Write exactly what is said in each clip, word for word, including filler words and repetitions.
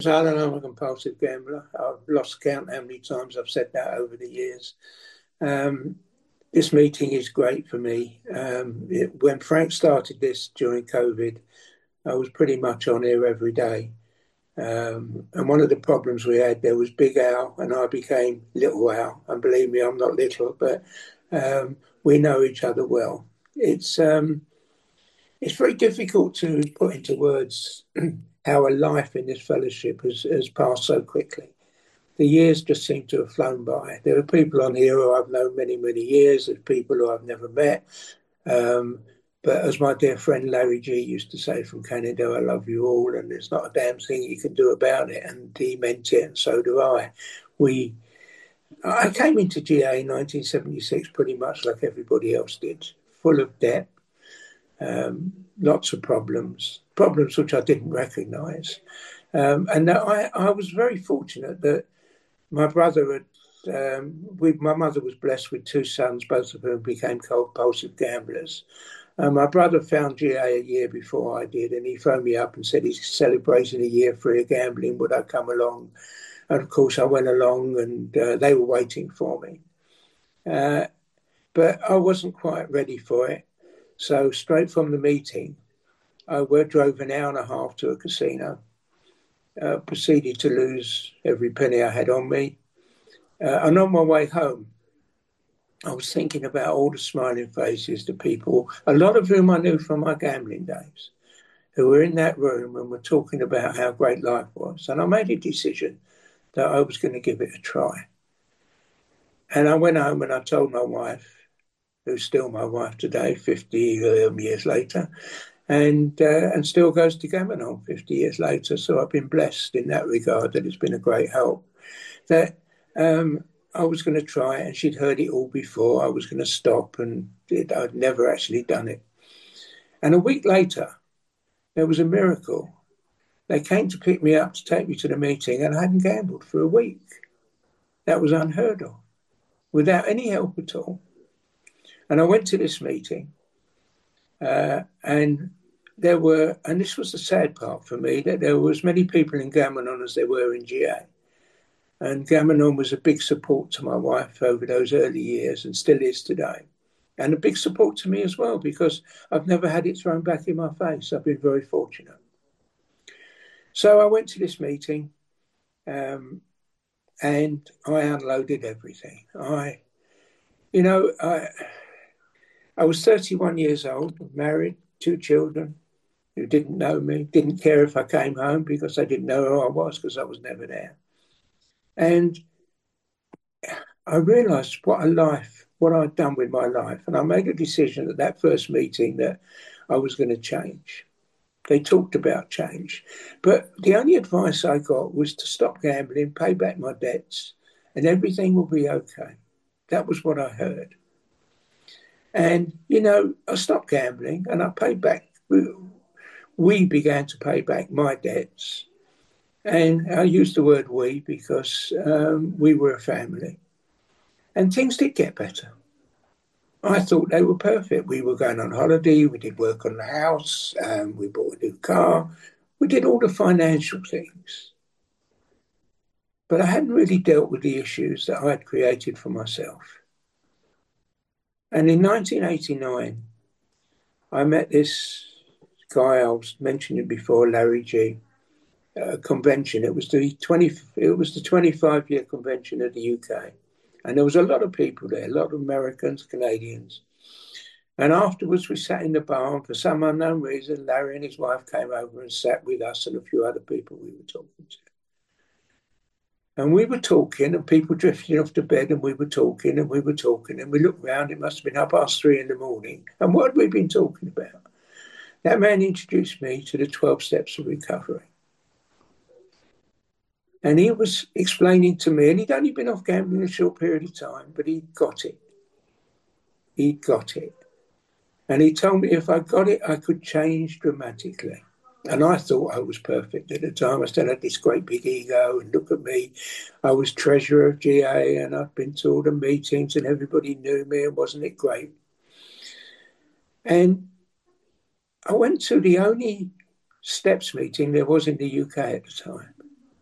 Alan, I'm a compulsive gambler. I've lost count how many times I've said that over the years. Um, this meeting is great for me. Um, it, when Frank started this during COVID, I was pretty much on here every day. Um, and one of the problems we had, there was Big Al, and I became Little Al. And believe me, I'm not little, but um, we know each other well. It's um, it's very difficult to put into words how a life in this fellowship has, has passed so quickly. The years just seem to have flown by. There are people on here who I've known many, many years. There's people who I've never met. Um, but as my dear friend Larry G used to say from Canada, I love you all, and there's not a damn thing you can do about it. And he meant it, and so do I. We, I came into G A in nineteen seventy-six pretty much like everybody else did, full of debt, um, lots of problems, problems which I didn't recognise. Um, and I, I was very fortunate that my brother had, um, we, my mother was blessed with two sons, both of whom became compulsive gamblers. Uh, my brother found G A a year before I did, and he phoned me up and said he's celebrating a year free of gambling. Would I come along? And of course, I went along, and uh, they were waiting for me. Uh, but I wasn't quite ready for it. So straight from the meeting, I drove an hour and a half to a casino. Uh, proceeded to lose every penny I had on me. Uh, and on my way home, I was thinking about all the smiling faces, the people, a lot of whom I knew from my gambling days, who were in that room and were talking about how great life was. And I made a decision that I was going to give it a try. And I went home and I told my wife, who's still my wife today, fifty years later, and uh, and still goes to Gamanon fifty years later. So I've been blessed in that regard, that it's been a great help. That um, I was going to try it, and she'd heard it all before. I was going to stop, and it, I'd never actually done it. And a week later, there was a miracle. They came to pick me up to take me to the meeting, and I hadn't gambled for a week. That was unheard of, without any help at all. And I went to this meeting, uh, and there were, and this was the sad part for me, that there were as many people in Gamanon as there were in G A. And Gamanon was a big support to my wife over those early years, and still is today. And a big support to me as well, because I've never had it thrown back in my face. I've been very fortunate. So I went to this meeting, um, and I unloaded everything. I, you know, I, I was thirty-one years old, married, two children who didn't know me, didn't care if I came home because they didn't know who I was because I was never there. And I realised what a life, what I'd done with my life. And I made a decision at that first meeting that I was going to change. They talked about change. But the only advice I got was to stop gambling, pay back my debts, and everything will be okay. That was what I heard. And, you know, I stopped gambling and I paid back, we began to pay back my debts. And I use the word we because um, we were a family. And things did get better. I thought they were perfect. We were going on holiday, we did work on the house, um, we bought a new car, we did all the financial things. But I hadn't really dealt with the issues that I had created for myself. And in nineteen eighty-nine, I met this guy I was mentioning before, Larry G, at a convention. It was the twenty. It was the twenty-five year convention of the U K, and there was a lot of people there, a lot of Americans, Canadians. And afterwards, we sat in the bar, and for some unknown reason, Larry and his wife came over and sat with us and a few other people we were talking to. And we were talking, and people drifting off to bed, and we were talking, and we were talking, and we looked round. It must have been up past three in the morning. And what had we been talking about? That man introduced me to the twelve steps of recovery. And he was explaining to me, and he'd only been off gambling a short period of time, but he got it. He got it. And he told me if I got it, I could change dramatically. And I thought I was perfect at the time. I still had this great big ego, and look at me. I was treasurer of G A, and I'd been to all the meetings, and everybody knew me, and wasn't it great? And I went to the only steps meeting there was in the U K at the time.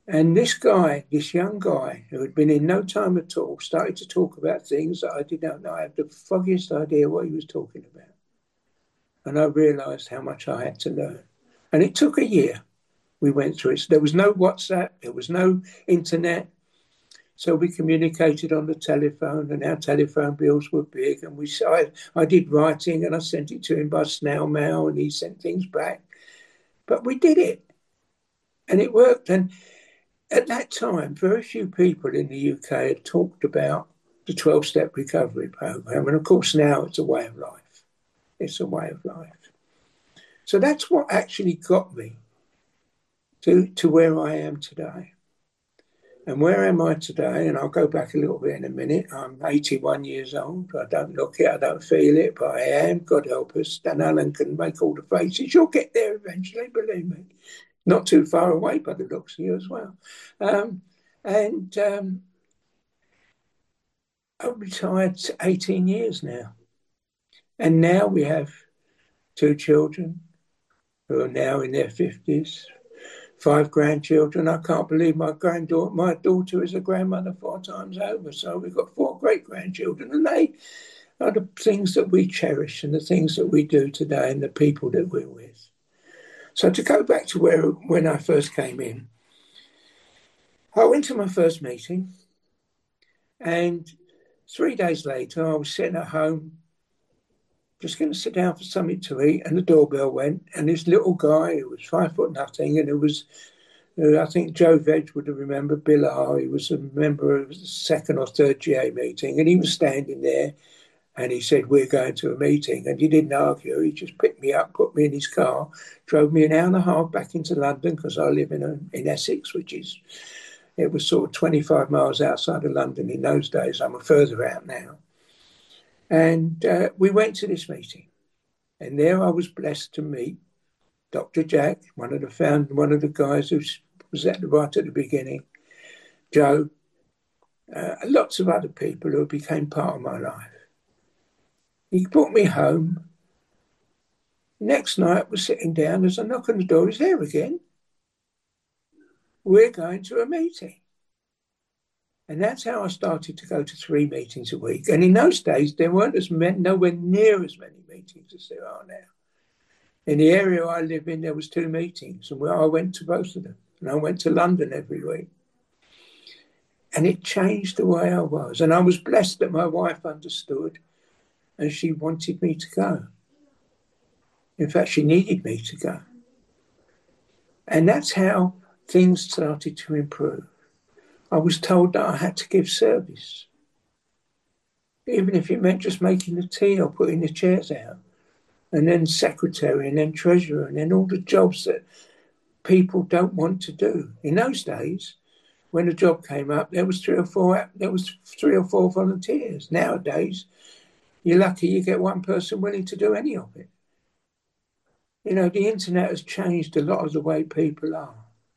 And this guy, this young guy, who had been in no time at all, started to talk about things that I did not know. I had the foggiest idea what he was talking about. And I realised how much I had to learn. And it took a year. We went through it. So there was no WhatsApp, there was no internet. So we communicated on the telephone, and our telephone bills were big. And we, I, I did writing, and I sent it to him by snail mail, and he sent things back. But we did it, and it worked. And at that time, very few people in the U K had talked about the twelve-step recovery program. And of course, now it's a way of life. It's a way of life. So that's what actually got me to, to where I am today. And where am I today? And I'll go back a little bit in a minute. I'm eighty-one years old. I don't look it, I don't feel it, but I am. God help us. Dan Allen can make all the faces. You'll get there eventually, believe me. Not too far away by the looks of you as well. Um, and um, I've retired eighteen years now. And now we have two children who are now in their fifties. Five grandchildren. I can't believe my granddaughter, my daughter is a grandmother four times over. So we've got four great grandchildren, and they are the things that we cherish and the things that we do today and the people that we're with. So to go back to where when I first came in, I went to my first meeting, and three days later I was sitting at home, just going to sit down for something to eat, and the doorbell went, and this little guy who was five foot nothing, and it was, uh, I think Joe Veg would have remembered Bill R. He was a member of the second or third G A meeting, and he was standing there, and he said, "We're going to a meeting," and he didn't argue. He just picked me up, put me in his car, drove me an hour and a half back into London, because I live in a, in Essex, which is, it was sort of twenty-five miles outside of London in those days. I'm further out now. And uh, we went to this meeting, and there I was blessed to meet Doctor Jack, one of the found, one of the guys who was at the right at the beginning, Joe, uh, lots of other people who became part of my life. He brought me home. Next night, we're sitting down. There's a knock on the door. He's there again. We're going to a meeting. And that's how I started to go to three meetings a week. And in those days, there weren't as many, nowhere near as many meetings as there are now. In the area I live in, there was two meetings, and I went to both of them. And I went to London every week. And it changed the way I was. And I was blessed that my wife understood, and she wanted me to go. In fact, she needed me to go. And that's how things started to improve. I was told that I had to give service, even if it meant just making the tea or putting the chairs out, and then secretary, and then treasurer, and then all the jobs that people don't want to do. In those days, when a job came up, there was three or four there was three or four volunteers. Nowadays, you're lucky you get one person willing to do any of it. You know, the internet has changed a lot of the way people are.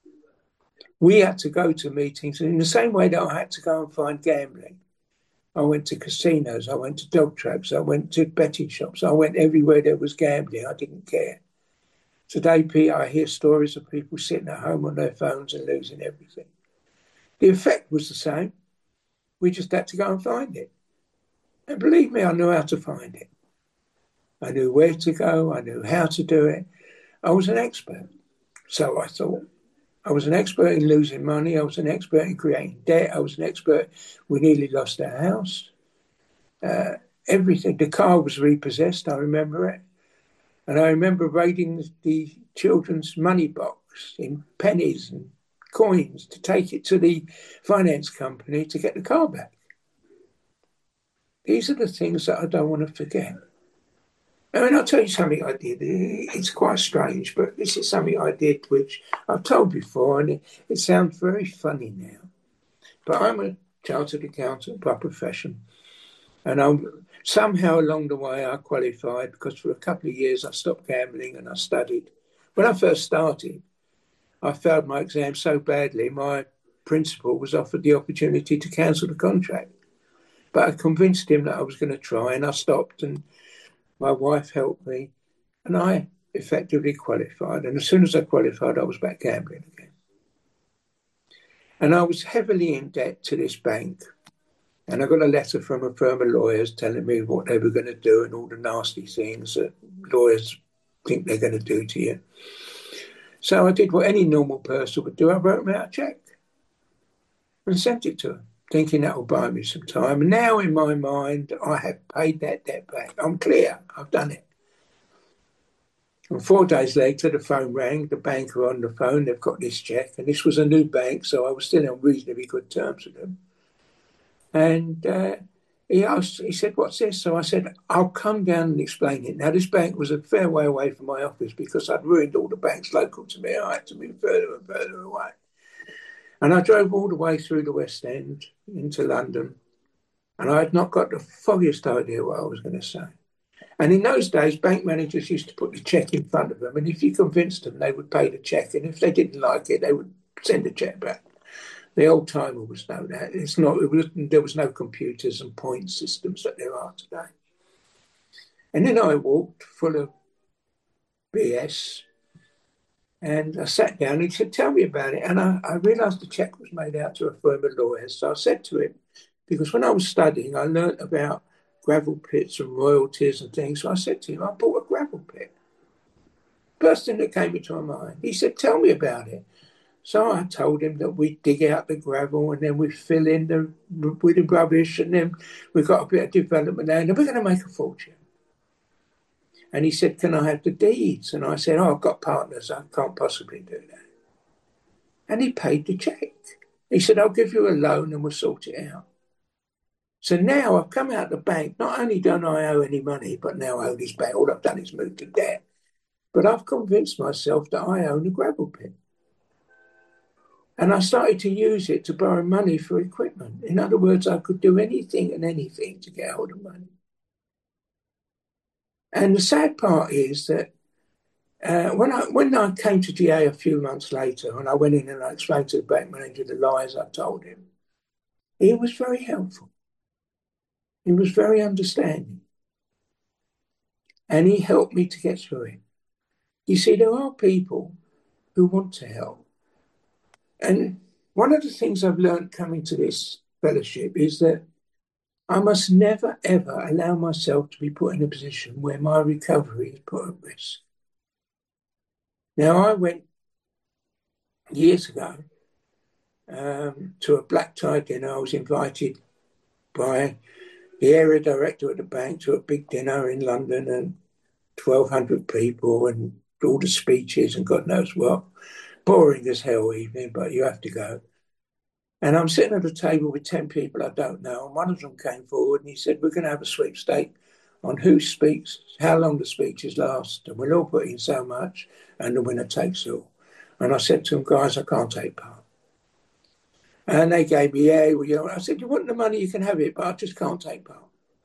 We had to go to meetings, and in the same way that I had to go and find gambling, I went to casinos, I went to dog traps, I went to betting shops, I went everywhere there was gambling. I didn't care. Today, Pete, I hear stories of people sitting at home on their phones and losing everything. The effect was the same. We just had to go and find it. And believe me, I knew how to find it. I knew where to go, I knew how to do it. I was an expert, so I thought. I was an expert in losing money. I was an expert in creating debt. I was an expert. We nearly lost our house. Uh, everything. The car was repossessed. I remember it. And I remember raiding the, the children's money box in pennies and coins to take it to the finance company to get the car back. These are the things that I don't want to forget. I mean, I'll tell you something I did. It's quite strange, but this is something I did which I've told before, and it, it sounds very funny now. But I'm a chartered accountant by profession, and I'm, somehow along the way I qualified, because for a couple of years I stopped gambling and I studied. When I first started, I failed my exam so badly, my principal was offered the opportunity to cancel the contract. But I convinced him that I was going to try, and I stopped, and my wife helped me, and I effectively qualified. And as soon as I qualified, I was back gambling again. And I was heavily in debt to this bank. And I got a letter from a firm of lawyers telling me what they were going to do and all the nasty things that lawyers think they're going to do to you. So I did what any normal person would do. I wrote them out a cheque and sent it to them, thinking that will buy me some time. And now in my mind, I have paid that debt back. I'm clear. I've done it. And four days later, the phone rang. The banker on the phone, they've got this cheque. And this was a new bank, so I was still on reasonably good terms with them. And uh, he asked, he said, what's this? So I said, I'll come down and explain it. Now, this bank was a fair way away from my office because I'd ruined all the banks local to me. I had to move further and further away. And I drove all the way through the West End into London. And I had not got the foggiest idea what I was going to say. And in those days, bank managers used to put the cheque in front of them. And if you convinced them, they would pay the cheque. And if they didn't like it, they would send the cheque back. The old timer was know that. It's not, it was, there was no computers and point systems that there are today. And then I walked full of B S and I sat down and he said, tell me about it. And I, I realised the cheque was made out to a firm of lawyers. So I said to him, because when I was studying, I learnt about gravel pits and royalties and things. So I said to him, I bought a gravel pit. First thing that came into my mind, he said, tell me about it. So I told him that we dig out the gravel and then we fill in the with the rubbish and then we've got a bit of development there and we're going to make a fortune. And he said, can I have the deeds? And I said, oh, I've got partners. I can't possibly do that. And he paid the cheque. He said, I'll give you a loan and we'll sort it out. So now I've come out of the bank. Not only don't I owe any money, but now I owe this bank. All I've done is move to debt. But I've convinced myself that I own a gravel pit. And I started to use it to borrow money for equipment. In other words, I could do anything and anything to get hold of money. And the sad part is that uh, when I when I came to G A a few months later, and I went in and I explained to the bank manager the lies I told him, he was very helpful. He was very understanding. And he helped me to get through it. You see, there are people who want to help. And one of the things I've learned coming to this fellowship is that I must never, ever allow myself to be put in a position where my recovery is put at risk. Now, I went years ago um, to a black tie dinner. I was invited by the area director at the bank to a big dinner in London and twelve hundred people and all the speeches and God knows what. Boring as hell evening, but you have to go. And I'm sitting at a table with ten people I don't know, and one of them came forward and he said, we're going to have a sweepstake on who speaks, how long the speeches last, and we'll all put in so much, and the winner takes it all. And I said to them, guys, I can't take part. And they gave me, yeah, well, you know, I said, you want the money, you can have it, but I just can't take part.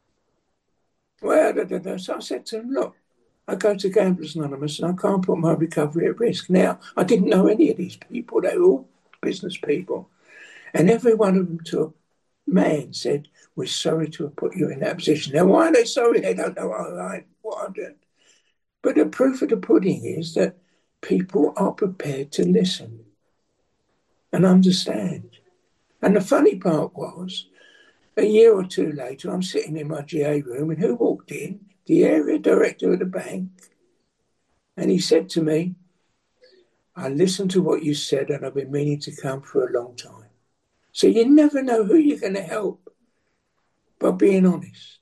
Well, da, da, da. So I said to them, look, I go to Gamblers Anonymous and I can't put my recovery at risk. Now, I didn't know any of these people. They were all business people. And every one of them to a man said, we're sorry to have put you in that position. Now, why are they sorry? They don't know what, I, what I'm doing. But the proof of the pudding is that people are prepared to listen and understand. And the funny part was, a year or two later, I'm sitting in my G A room and who walked in? The area director of the bank. And he said to me, I listened to what you said and I've been meaning to come for a long time. So you never know who you're going to help by being honest.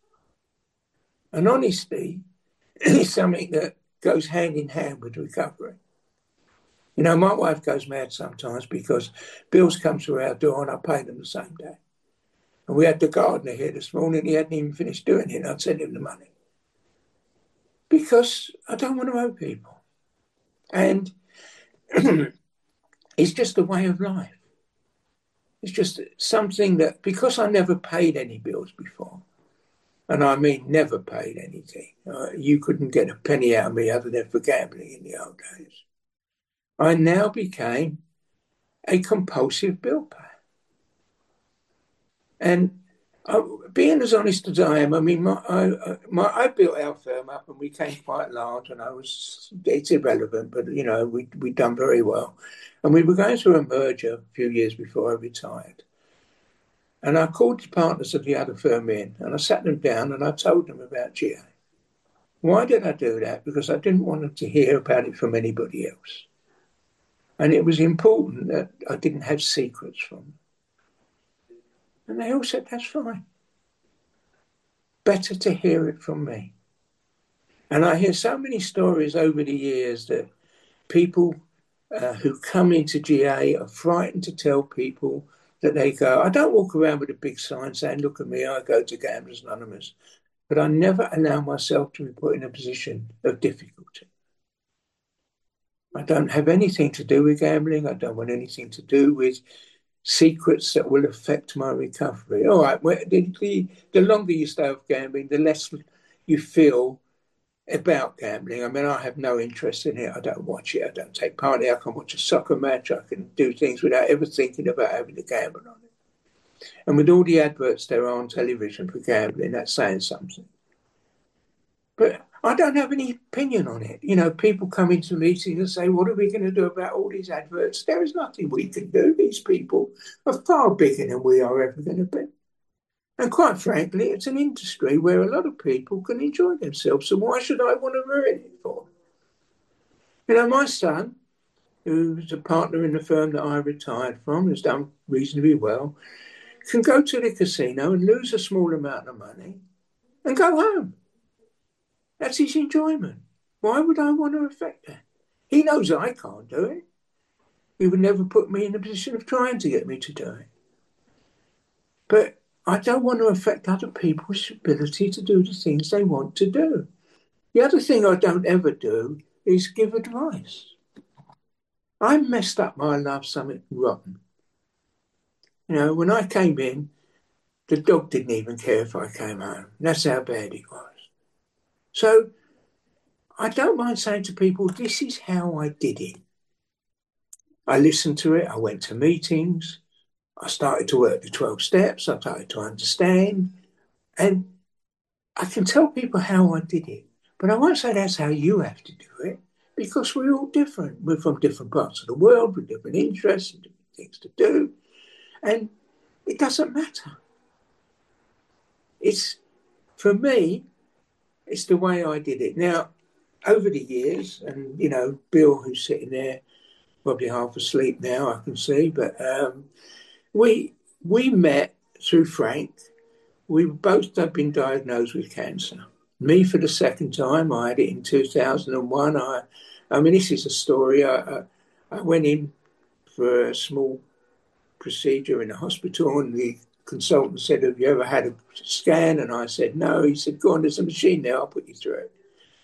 And honesty is something that goes hand in hand with recovery. You know, my wife goes mad sometimes because bills come through our door and I pay them the same day. And we had the gardener here this morning. He hadn't even finished doing it. And I'd send him the money. Because I don't want to owe people. And it's just a way of life. It's just something that, because I never paid any bills before, and I mean never paid anything, uh, you couldn't get a penny out of me other than for gambling in the old days, I now became a compulsive bill payer. And Uh, being as honest as I am, I mean, my, I, my, I built our firm up and we came quite large, and I was, it's irrelevant, but, you know, we, we'd done very well. And we were going through a merger a few years before I retired. And I called the partners of the other firm in and I sat them down and I told them about G A. Why did I do that? Because I didn't want them to hear about it from anybody else. And it was important that I didn't have secrets from them. And they all said, that's fine. Better to hear it from me. And I hear so many stories over the years that people uh, who come into G A are frightened to tell people that they go. I don't walk around with a big sign saying, look at me, I go to Gamblers Anonymous. But I never allow myself to be put in a position of difficulty. I don't have anything to do with gambling. I don't want anything to do with secrets that will affect my recovery. All right, well, the, the, the longer you stay off gambling, the less you feel about gambling. I mean, I have no interest in it. I don't watch it. I don't take part in it. I can watch a soccer match. I can do things without ever thinking about having to gamble on it. And with all the adverts there are on television for gambling, that's saying something. But I don't have any opinion on it. You know, people come into meetings and say, what are we going to do about all these adverts? There is nothing we can do. These people are far bigger than we are ever going to be. And quite frankly, it's an industry where a lot of people can enjoy themselves. So why should I want to ruin it for them? You know, my son, who's a partner in the firm that I retired from, has done reasonably well, can go to the casino and lose a small amount of money and go home. That's his enjoyment. Why would I want to affect that? He knows I can't do it. He would never put me in a position of trying to get me to do it. But I don't want to affect other people's ability to do the things they want to do. The other thing I don't ever do is give advice. I messed up my life something rotten. You know, when I came in, the dog didn't even care if I came home. That's how bad it was. So I don't mind saying to people, this is how I did it. I listened to it. I went to meetings. I started to work the twelve steps. I started to understand. And I can tell people how I did it. But I won't say that's how you have to do it, because we're all different. We're from different parts of the world with different interests and different things to do. And it doesn't matter. It's, for me, it's the way I did it. Now, over the years, and, you know, Bill, who's sitting there, probably half asleep now, I can see, but um, we we met through Frank. We both had been diagnosed with cancer. Me for the second time. I had it in two thousand one. I, I mean, this is a story. I, I, I went in for a small procedure in a hospital, and the consultant said, have you ever had a scan? And I said, no. He said, go on, there's a machine there, I'll put you through it.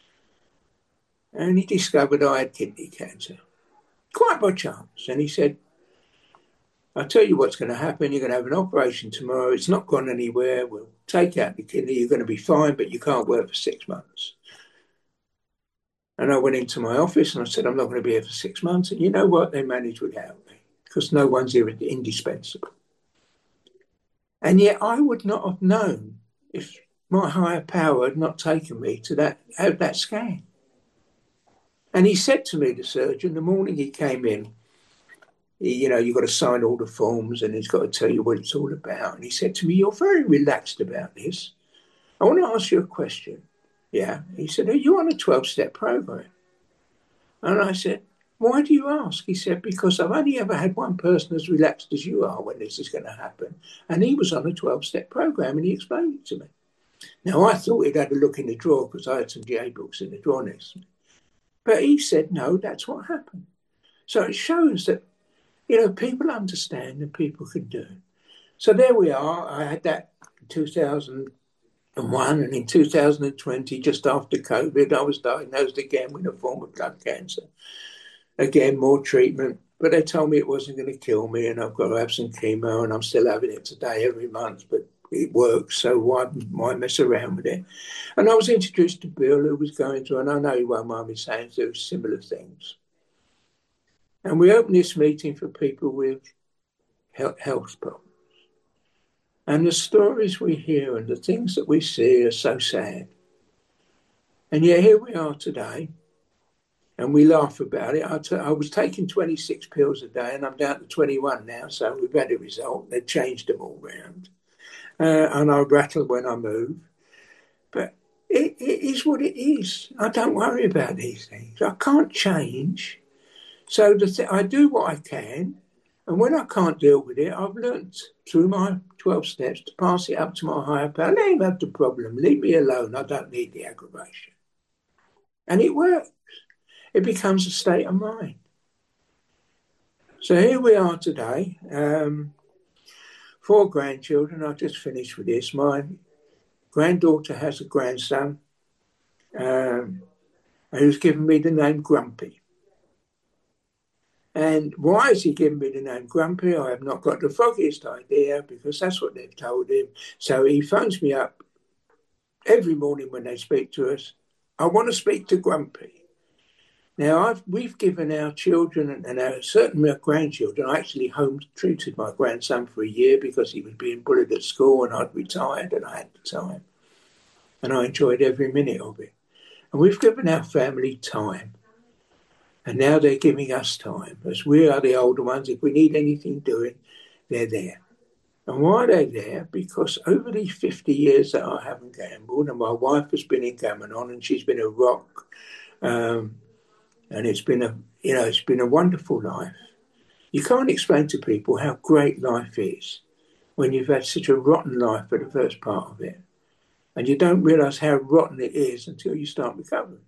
And he discovered I had kidney cancer, quite by chance. And he said, I'll tell you what's going to happen. You're going to have an operation tomorrow. It's not gone anywhere. We'll take out the kidney. You're going to be fine, but you can't work for six months. And I went into my office and I said, I'm not going to be here for six months. And you know what? They managed without me, because no one's here indispensable. And yet I would not have known if my higher power had not taken me to that, have that scan. And he said to me, the surgeon, the morning he came in, he, you know, you've got to sign all the forms and he's got to tell you what it's all about. And he said to me, you're very relaxed about this. I want to ask you a question. Yeah. He said, are you on a twelve-step program? And I said, why do you ask? He said, because I've only ever had one person as relaxed as you are when this is going to happen. And he was on a twelve-step program and he explained it to me. Now, I thought he'd had a look in the drawer because I had some G A books in the drawer next to me. But he said, no, that's what happened. So it shows that, you know, people understand and people can do it. So there we are. I had that in two thousand one, and in two thousand twenty, just after COVID, I was diagnosed again with a form of blood cancer. Again, more treatment, but they told me it wasn't going to kill me, and I've got to have some chemo, and I'm still having it today every month, but it works, so why, why mess around with it? And I was introduced to Bill, who was going through, and I know he won't mind me saying, through similar things. And we opened this meeting for people with health problems. And the stories we hear and the things that we see are so sad. And yet here we are today, and we laugh about it. I, t- I was taking twenty-six pills a day, and I'm down to twenty-one now, so we've had a result. They've changed them all round. Uh, and I rattle when I move. But it, it is what it is. I don't worry about these things. I can't change. So the th- I do what I can. And when I can't deal with it, I've learnt through my twelve steps to pass it up to my higher power. Let him have the problem. Leave me alone. I don't need the aggravation. And it works. It becomes a state of mind. So here we are today. Um, four grandchildren. I've just finished with this. My granddaughter has a grandson um, who's given me the name Grumpy. And why has he given me the name Grumpy? I have not got the foggiest idea, because that's what they've told him. So he phones me up every morning when they speak to us. I want to speak to Grumpy. Now, I've, we've given our children and, and our, certainly our grandchildren, I actually home treated my grandson for a year because he was being bullied at school, and I'd retired and I had the time. And I enjoyed every minute of it. And we've given our family time. And now they're giving us time, as we are the older ones. If we need anything doing, they're there. And why they're there? Because over these fifty years that I haven't gambled, and my wife has been in Gamanon, and she's been a rock, um, and it's been a, you know, it's been a wonderful life. You can't explain to people how great life is when you've had such a rotten life for the first part of it, and you don't realise how rotten it is until you start recovering.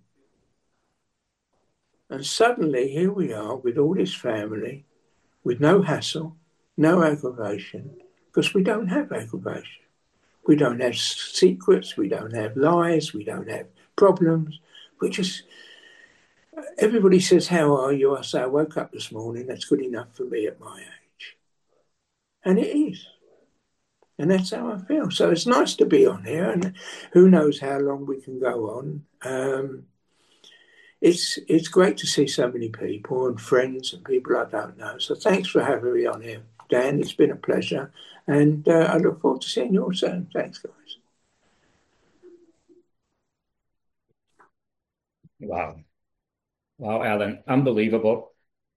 And suddenly, here we are with all this family, with no hassle, no aggravation, because we don't have aggravation. We don't have secrets, we don't have lies, we don't have problems. We just, everybody says, how are you? I say, I woke up this morning, that's good enough for me at my age. And it is. And that's how I feel. So it's nice to be on here, and who knows how long we can go on. Um, It's it's great to see so many people and friends and people I don't know. So thanks for having me on here, Dan. It's been a pleasure. And uh, I look forward to seeing you all soon. Thanks, guys. Wow. Wow, Alan, unbelievable.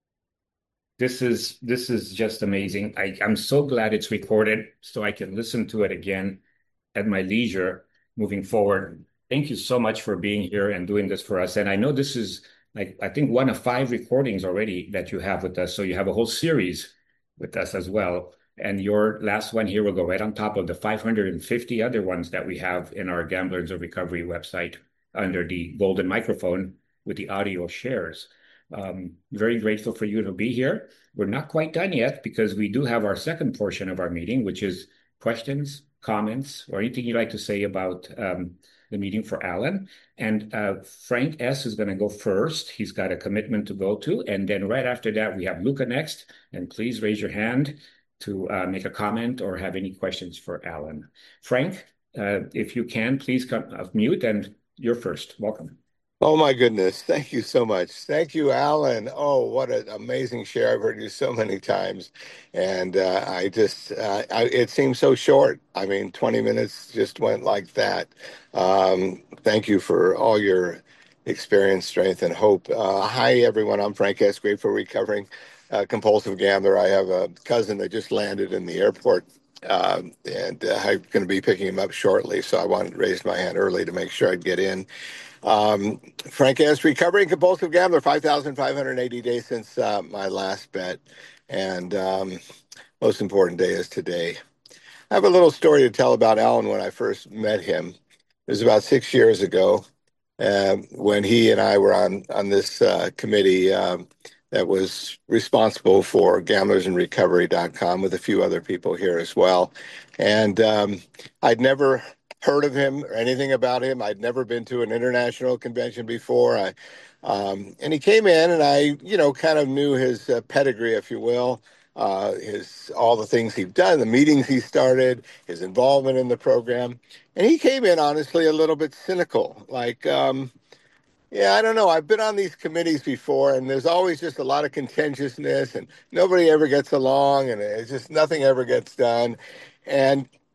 This is this is just amazing. I, I'm so glad it's recorded so I can listen to it again at my leisure moving forward. Thank you so much for being here and doing this for us. And I know this is like, I think one of five recordings already that you have with us. So you have a whole series with us as well. And your last one here will go right on top of the five hundred fifty other ones that we have in our Gamblers of Recovery website under the golden microphone with the audio shares. Um, very grateful for you to be here. We're not quite done yet because we do have our second portion of our meeting, which is questions, comments, or anything you'd like to say about um, the meeting for Alan. And uh, Frank S. is going to go first. He's got a commitment to go to. And then right after that, we have Luca next. And please raise your hand to uh, make a comment or have any questions for Alan. Frank, uh, if you can, please come off mute, and you're first. Welcome. Oh my goodness. Thank you so much. Thank you, Alan. Oh, what an amazing share. I've heard you so many times. And uh, I just, uh, I, it seems so short. I mean, twenty minutes just went like that. Um, thank you for all your experience, strength, and hope. Uh, hi, everyone. I'm Frank S. Grateful Recovering uh, Compulsive Gambler. I have a cousin that just landed in the airport. Um, and uh, I'm going to be picking him up shortly. So I wanted to raise my hand early to make sure I'd get in. Um, Frank S. Recovering Compulsive Gambler, five thousand five hundred eighty days since uh, my last bet. And um, most important day is today. I have a little story to tell about Alan when I first met him. It was about six years ago uh, when he and I were on, on this uh, committee um, that was responsible for gamblers in recovery dot com with a few other people here as well. And um, I'd never heard of him or anything about him. I'd never been to an international convention before. I, um, and he came in, and I, you know, kind of knew his uh, pedigree, if you will, uh, his all the things he'd done, the meetings he started, his involvement in the program. And he came in, honestly, a little bit cynical, like, um, yeah, I don't know. I've been on these committees before, and there's always just a lot of contentiousness, and nobody ever gets along, and it's just nothing ever gets done. And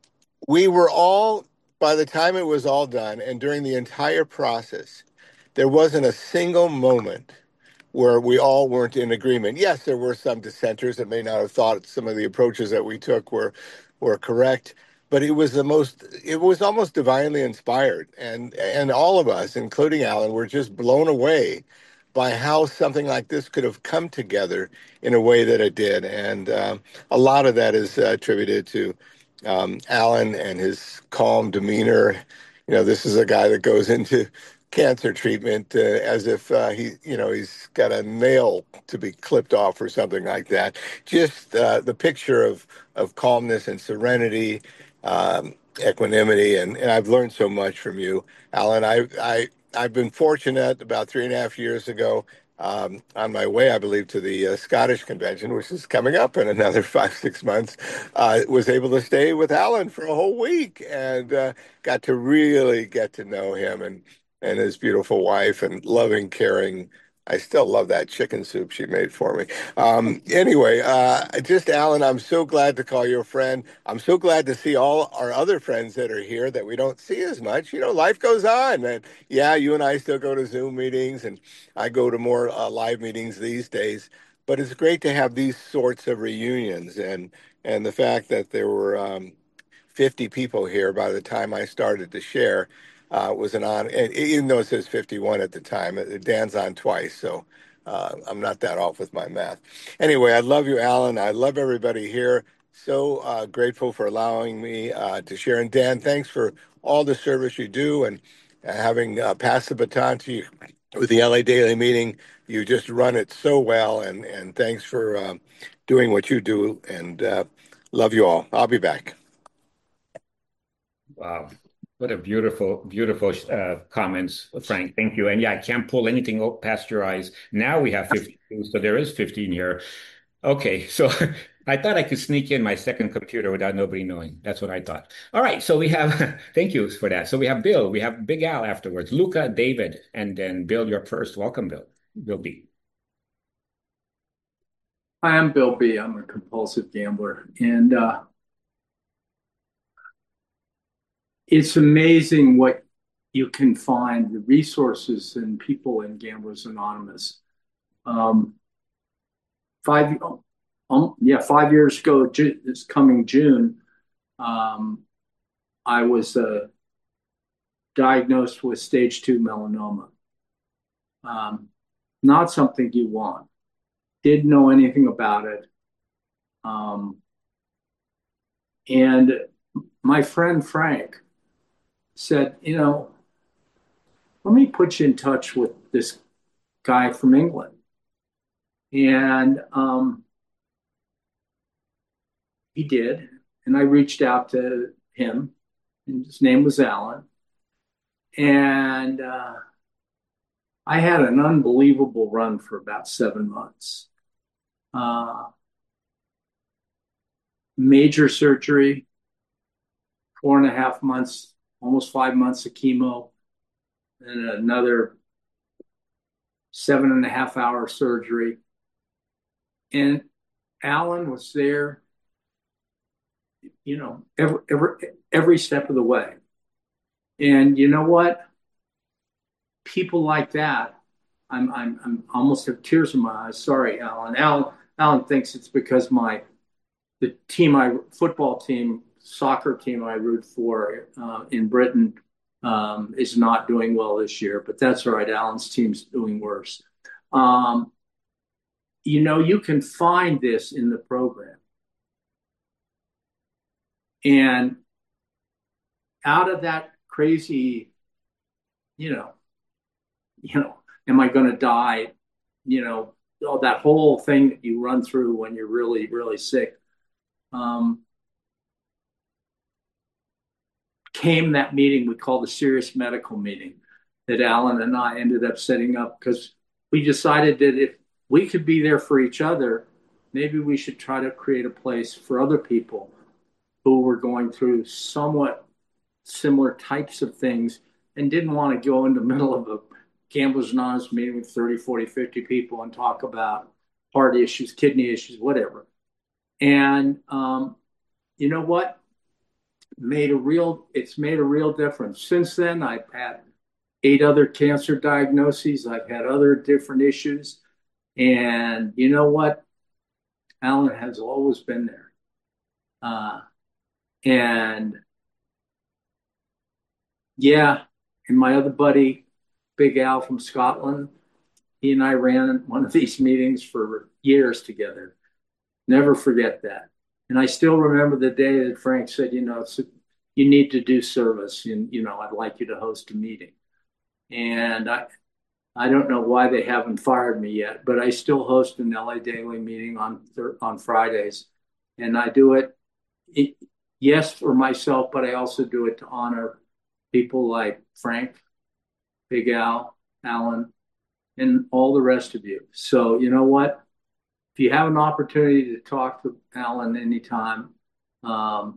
we were all, by the time it was all done, and during the entire process, there wasn't a single moment where we all weren't in agreement. Yes, there were some dissenters that may not have thought some of the approaches that we took were were correct, but it was the most it was almost divinely inspired. And and all of us, including Alan, were just blown away by how something like this could have come together in a way that it did. And um, a lot of that is uh, attributed to um, Alan and his calm demeanor. You know, this is a guy that goes into cancer treatment uh, as if uh, he, you know, he's got a nail to be clipped off or something like that. Just uh, the picture of of calmness and serenity, um, equanimity, and, and I've learned so much from you, Alan. I I I've been fortunate about three and a half years ago. Um, on my way, I believe, to the uh, Scottish Convention, which is coming up in another five, six months, uh, was able to stay with Alan for a whole week and uh, got to really get to know him and and his beautiful wife and loving, caring. I still love that chicken soup she made for me. Um, anyway, uh, just Alan, I'm so glad to call you a friend. I'm so glad to see all our other friends that are here that we don't see as much. You know, life goes on. And yeah, you and I still go to Zoom meetings, and I go to more uh, live meetings these days. But it's great to have these sorts of reunions, and and the fact that there were um, fifty people here by the time I started to share uh, was an honor. And even though it says fifty-one at the time, it, Dan's on twice, so uh, I'm not that off with my math. Anyway, I love you, Alan. I love everybody here. So uh, grateful for allowing me uh, to share. And Dan, thanks for all the service you do and uh, having uh, passed the baton to you with the L A Daily Meeting. You just run it so well, and and thanks for um, doing what you do. And uh, love you all. I'll be back. Wow. What a beautiful, beautiful uh, comments, Frank. Thank you. And yeah, I can't pull anything up past your eyes. Now we have fifty-two, so there is fifteen here. Okay, so I thought I could sneak in my second computer without nobody knowing. That's what I thought. All right, so we have, thank you for that. So we have Bill, we have Big Al afterwards, Luca, David, and then Bill, you're first. Welcome, Bill. Bill B. Hi, I'm Bill B. I'm a compulsive gambler. And uh, it's amazing what you can find, the resources and people in Gamblers Anonymous. Um, five, um, yeah, five years ago, Ju- this coming June, um, I was uh, diagnosed with stage two melanoma. Um, not something you want. Didn't know anything about it. Um, and my friend Frank said, you know, let me put you in touch with this guy from England. And um, he did. And I reached out to him, and his name was Alan. And uh, I had an unbelievable run for about seven months. Uh, major surgery, four and a half months, almost five months of chemo, and another seven and a half hour surgery. And Alan was there, you know, every, every, every step of the way. And you know what? People like that, I'm, I'm, I'm almost have tears in my eyes. Sorry, Alan. Alan, Alan thinks it's because my, the team I, football team, soccer team I root for uh, in Britain um, is not doing well this year, but that's all right. Alan's team's doing worse. Um, you know, you can find this in the program. And out of that crazy, you know, you know, am I going to die? You know, all that whole thing that you run through when you're really, really sick. Um, came that meeting we called the serious medical meeting that Alan and I ended up setting up because we decided that if we could be there for each other, maybe we should try to create a place for other people who were going through somewhat similar types of things and didn't want to go in the middle of a Gamblers Anonymous meeting with thirty, forty, fifty people and talk about heart issues, kidney issues, whatever. And um, you know what? made a real, it's made a real difference. Since then, I've had eight other cancer diagnoses. I've had other different issues. And you know what? Alan has always been there. Uh, and yeah, and my other buddy, Big Al from Scotland, he and I ran one of these meetings for years together. Never forget that. And I still remember the day that Frank said, you know, it's, you need to do service. And, you know, I'd like you to host a meeting. And I, I don't know why they haven't fired me yet, but I still host an L A Daily meeting on on Fridays, and I do it, it, yes, for myself, but I also do it to honor people like Frank, Big Al, Alan, and all the rest of you. So you know what? If you have an opportunity to talk to Alan anytime, um,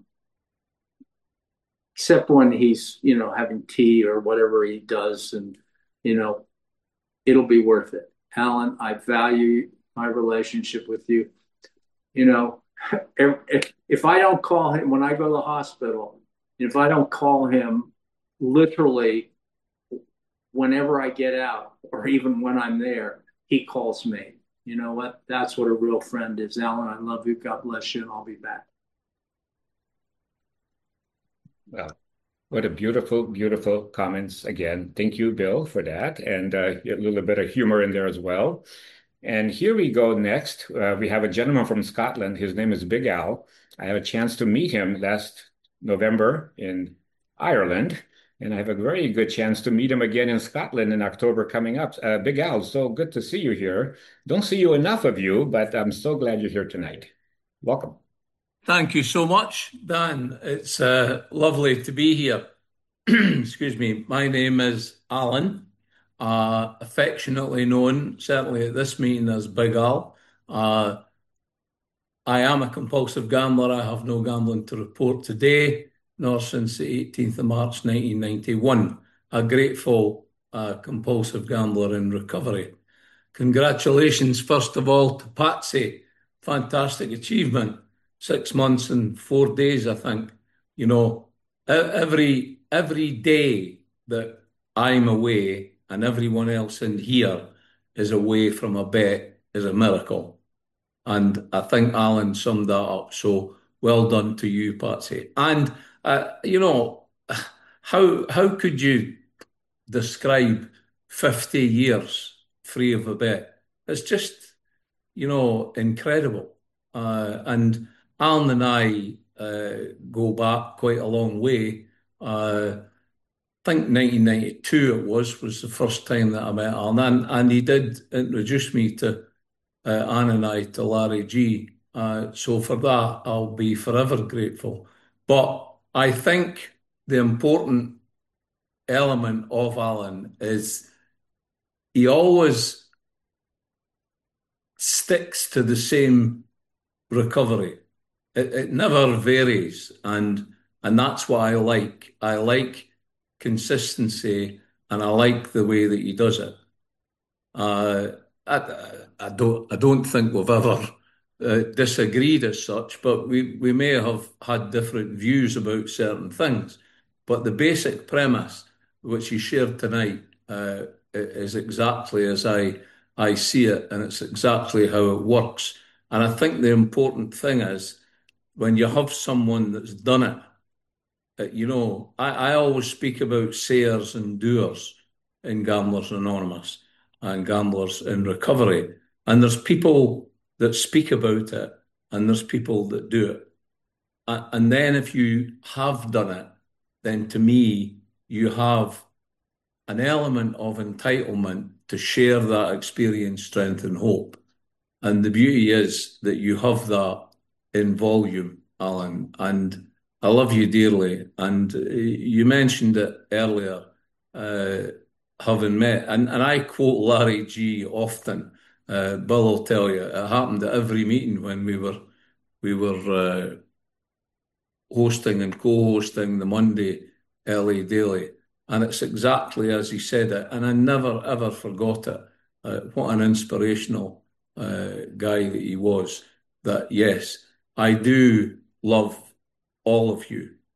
except when he's, you know, having tea or whatever he does, and you know, it'll be worth it. Alan, I value my relationship with you. You know, if, if I don't call him when I go to the hospital, if I don't call him literally whenever I get out or even when I'm there, he calls me. You know what? That's what a real friend is. Alan, I love you. God bless you, and I'll be back. Well, what a beautiful, beautiful comments again. Thank you, Bill, for that. And uh, a little bit of humor in there as well. And here we go next. Uh, we have a gentleman from Scotland. His name is Big Al. I had a chance to meet him last November in Ireland. And I have a very good chance to meet him again in Scotland in October coming up. Uh, Big Al, so good to see you here. Don't see you enough of you, but I'm so glad you're here tonight. Welcome. Thank you so much, Dan. It's uh, lovely to be here. Excuse me. My name is Alan, uh, affectionately known, certainly at this meeting, as Big Al. Uh, I am a compulsive gambler. I have no gambling to report today, nor since the eighteenth of March nineteen ninety-one. A grateful uh, compulsive gambler in recovery. Congratulations, first of all, to Patsy. Fantastic achievement. Six months and four days, I think. You know, every every day that I'm away and everyone else in here is away from a bet is a miracle. And I think Alan summed that up. So well done to you, Patsy. And, uh, you know, how how could you describe fifty years free of a bet? It's just, you know, incredible. Uh, and Alan and I uh, go back quite a long way. Uh, I think nineteen ninety-two it was, was the first time that I met Alan. And, and he did introduce me to uh, Anne and I to Larry G. Uh, so for that, I'll be forever grateful. But I think the important element of Alan is he always sticks to the same recovery. It, it never varies, and and that's what I like. I like consistency, and I like the way that he does it. Uh, I, I don't I don't think we've ever uh, disagreed as such, but we, we may have had different views about certain things. But the basic premise which he shared tonight uh, is exactly as I I see it, and it's exactly how it works. And I think the important thing is when you have someone that's done it, uh, you know, I, I always speak about sayers and doers in Gamblers Anonymous and Gamblers in Recovery. And there's people that speak about it and there's people that do it. Uh, and then if you have done it, then to me, you have an element of entitlement to share that experience, strength, and hope. And the beauty is that you have that in volume, Alan. And I love you dearly. And you mentioned it earlier, uh, having met. And, and I quote Larry G often. Uh, Bill will tell you, it happened at every meeting when we were we were uh, hosting and co-hosting the Monday L A Daily. And it's exactly as he said it. And I never, ever forgot it. Uh, what an inspirational uh, guy that he was. That, yes, I do love all of you.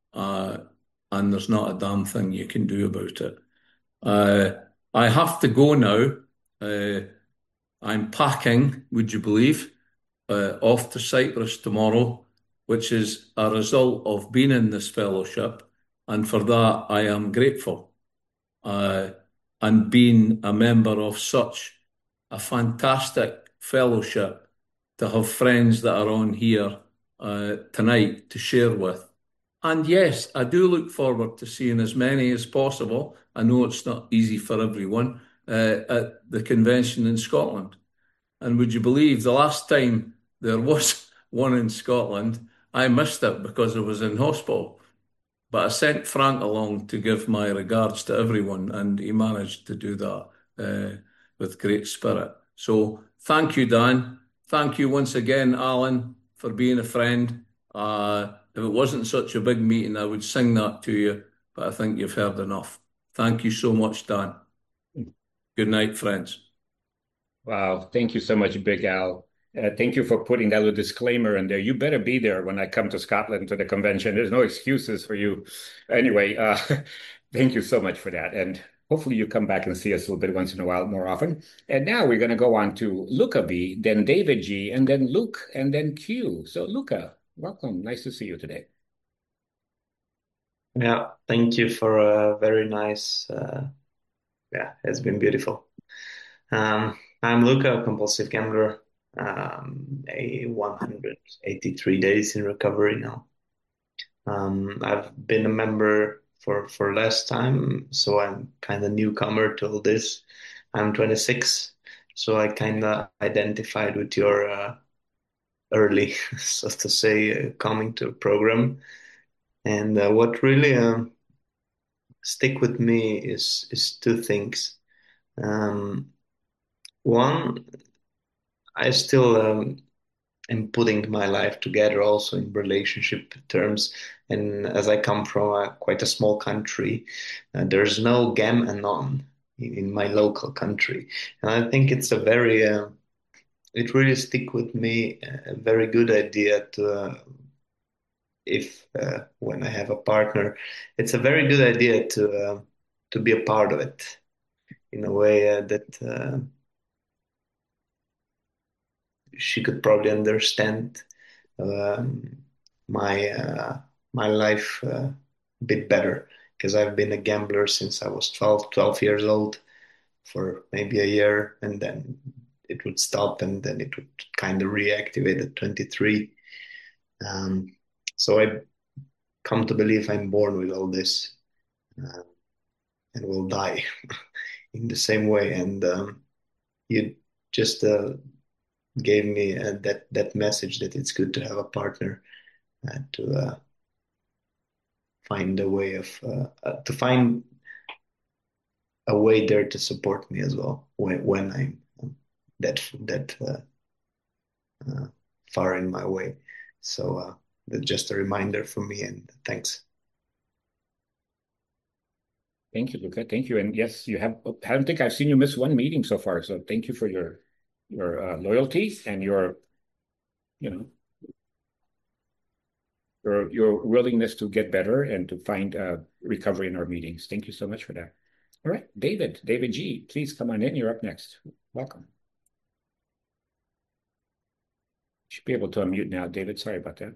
uh, and there's not a damn thing you can do about it. Uh, I have to go now. Uh, I'm packing, would you believe, uh, off to Cyprus tomorrow, which is a result of being in this fellowship, and for that I am grateful. Uh, and being a member of such a fantastic fellowship, to have friends that are on here uh, tonight to share with. And yes, I do look forward to seeing as many as possible. I know it's not easy for everyone uh, at the convention in Scotland. And would you believe the last time there was one in Scotland, I missed it because I was in hospital. But I sent Frank along to give my regards to everyone, and he managed to do that uh, with great spirit. So thank you, Dan. Thank you once again, Alan, for being a friend. Uh, if it wasn't such a big meeting, I would sing that to you, but I think you've heard enough. Thank you so much, Dan. Good night, friends. Wow. Thank you so much, Big Al. Uh, thank you for putting that little disclaimer in there. You better be there when I come to Scotland to the convention. There's no excuses for you. Anyway, uh, thank you so much for that. And hopefully you come back and see us a little bit once in a while more often. And now we're going to go on to Luca B, then David G, and then Luke, and then Q. So Luca, welcome. Nice to see you today. Yeah, thank you for a very nice, uh, yeah, it's been beautiful. Um, I'm Luca, a compulsive gambler, um, a one hundred eighty-three days in recovery now. Um, I've been a member for, for less time, so I'm kind of newcomer to all this. I'm twenty-six, so I kind of identified with your uh, early, so to say, uh, coming to a program. And uh, what really uh, stick with me is is two things. Um, one, I still um, am putting my life together also in relationship terms. And as I come from a, quite a small country, uh, there's no gam anon in, in my local country. And I think it's a very, uh, it really stick with me, a very good idea to, uh, if uh, when I have a partner, it's a very good idea to uh, to be a part of it in a way uh, that uh, she could probably understand um, my uh, my life uh, a bit better, because I've been a gambler since I was twelve, twelve years old for maybe a year, and then it would stop, and then it would kind of reactivate at twenty-three. Um, so I come to believe I'm born with all this uh, and will die in the same way. And um, you just uh, gave me uh, that that message that it's good to have a partner uh, to uh, find a way of uh, uh, to find a way there to support me as well when when I'm um, that that uh, uh, far in my way. So uh, that's just a reminder for me, and thanks. Thank you, Luca. Thank you. And yes, you have, I don't think I've seen you miss one meeting so far. So thank you for your your uh, loyalty and your, you know, your your willingness to get better and to find uh, recovery in our meetings. Thank you so much for that. All right, David, David G, please come on in. You're up next. Welcome. You should be able to unmute now, David. Sorry about that.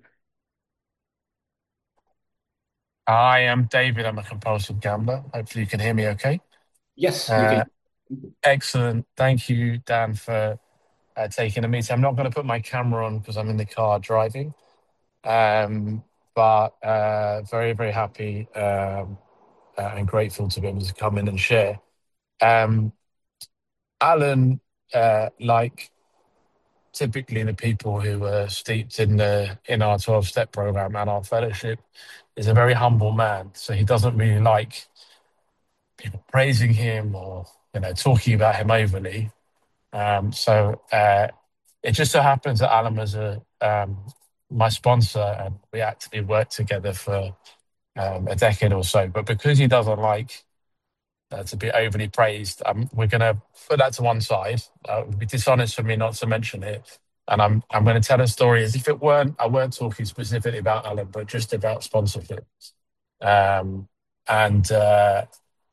Hi, I'm David. I'm a compulsive gambler. Hopefully you can hear me okay. Yes, we Uh, can. excellent. Thank you, Dan, for uh, taking a meeting. I'm not going to put my camera on because I'm in the car driving, um, but uh, very, very happy um, uh, and grateful to be able to come in and share. Um, Alan, uh, like typically the people who are steeped in the in our twelve-step program and our fellowship, is a very humble man. So he doesn't really like people praising him or, you know, talking about him overly. Um, so uh, it just so happens that Alan was a, um, my sponsor, and we actually worked together for um, a decade or so. But because he doesn't like uh, to be overly praised, um, we're going to put that to one side. Uh, it would be dishonest for me not to mention it. And I'm I'm going to tell a story as if it weren't, I weren't talking specifically about Alan, but just about sponsorship. Um, and uh,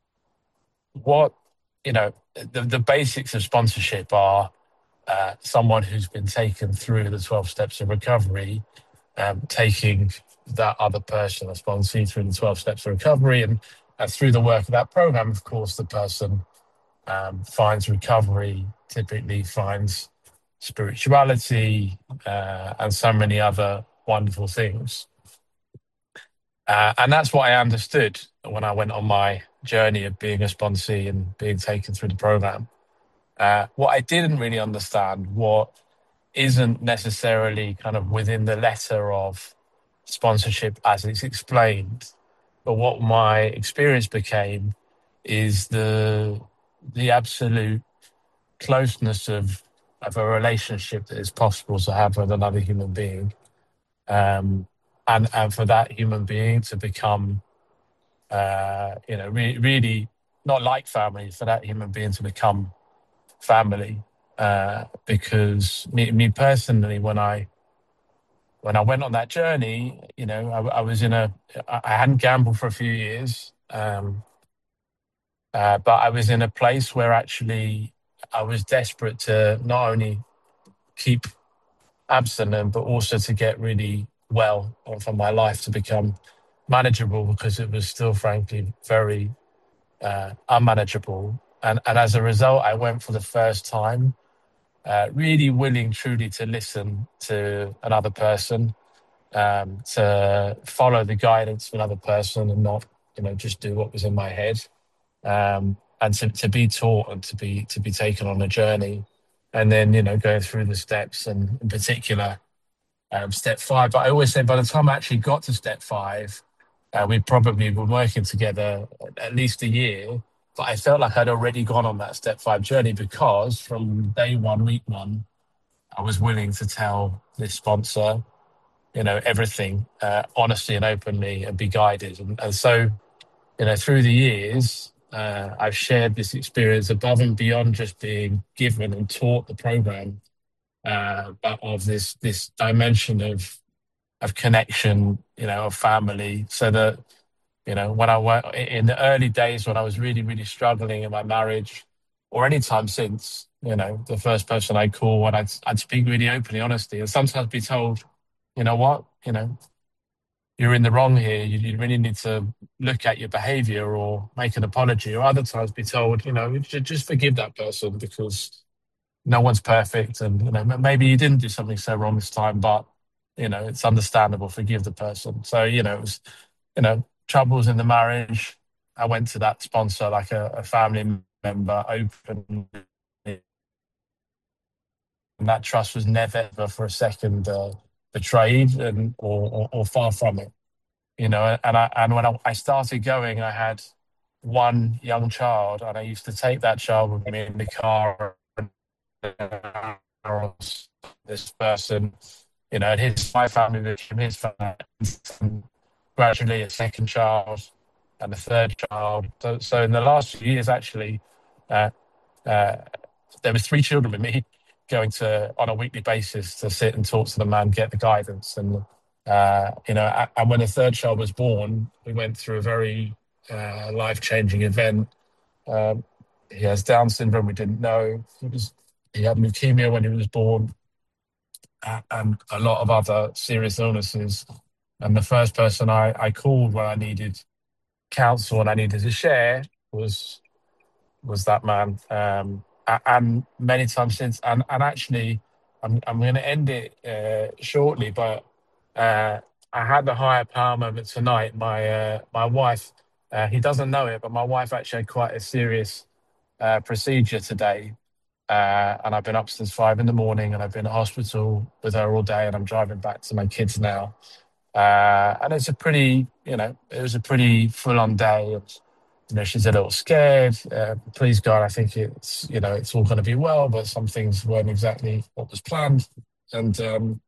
what, you know, the, the basics of sponsorship are uh, someone who's been taken through the twelve steps of recovery, um, taking that other person, a sponsee, through the twelve steps of recovery. And uh, through the work of that program, of course, the person um, finds recovery, typically finds spirituality, uh, and so many other wonderful things. Uh, and that's what I understood when I went on my journey of being a sponsee and being taken through the program. Uh, what I didn't really understand, what isn't necessarily kind of within the letter of sponsorship as it's explained, but what my experience became is the the absolute closeness of of a relationship that is possible to have with another human being, um, and and for that human being to become, uh, you know, re- really not like family, for that human being to become family. Uh, because me, me personally, when I when I went on that journey, you know, I, I was in a I I hadn't gambled for a few years, um, uh, but I was in a place where actually I was desperate to not only keep abstinent, but also to get really well, and for my life to become manageable, because it was still, frankly, very uh, unmanageable. And, and as a result, I went for the first time, uh, really willing, truly to listen to another person, um, to follow the guidance of another person, and not, you know, just do what was in my head. Um, and to, to be taught and to be to be taken on a journey, and then, you know, going through the steps, and in particular, um, step five. But I always say by the time I actually got to step five, uh, we probably been working together at least a year. But I felt like I'd already gone on that step five journey, because from day one, week one, I was willing to tell this sponsor, you know, everything, uh, honestly and openly, and be guided. And, and so, you know, through the years, uh, I've shared this experience above and beyond just being given and taught the program, uh, but of this this dimension of of connection, you know, of family. So that, you know, when I went in the early days when I was really, really struggling in my marriage, or any time since, you know, the first person I'd call, and I'd, I'd speak really openly, honestly, and sometimes be told, you know what, you know, you're in the wrong here. You, you really need to look at your behavior or make an apology. Or other times be told, you know, just, just forgive that person, because no one's perfect. And, you know, maybe you didn't do something so wrong this time, but, you know, it's understandable. Forgive the person. So, you know, it was, you know, troubles in the marriage. I went to that sponsor like a, a family member, open, and that trust was never ever for a second uh, betrayed, and or, or, or far from it. You know, and I and when I, I started going, I had one young child, and I used to take that child with me in the car. This person, you know, his my family became his family, and gradually a second child and a third child. So, so in the last few years, actually, uh, uh, there was three children with me going to on a weekly basis to sit and talk to the man, get the guidance, and uh, you know, and when the third child was born, we went through a very uh, life-changing event. Um, he has Down syndrome. We didn't know. He was he had leukemia when he was born, uh, and a lot of other serious illnesses. And the first person I, I called when I needed counsel and I needed to share was was that man. Um, and many times since, and, and actually, I'm I'm going to end it uh, shortly, but uh, I had the higher power moment tonight. My uh, my wife, uh, he doesn't know it, but my wife actually had quite a serious uh, procedure today. Uh, and I've been up since five in the morning, and I've been at hospital with her all day, and I'm driving back to my kids now. Uh, and it's a pretty, you know, it was a pretty full-on day. And, you know, she's a little scared. Uh, please God, I think it's, you know, it's all going to be well, but some things weren't exactly what was planned. And um,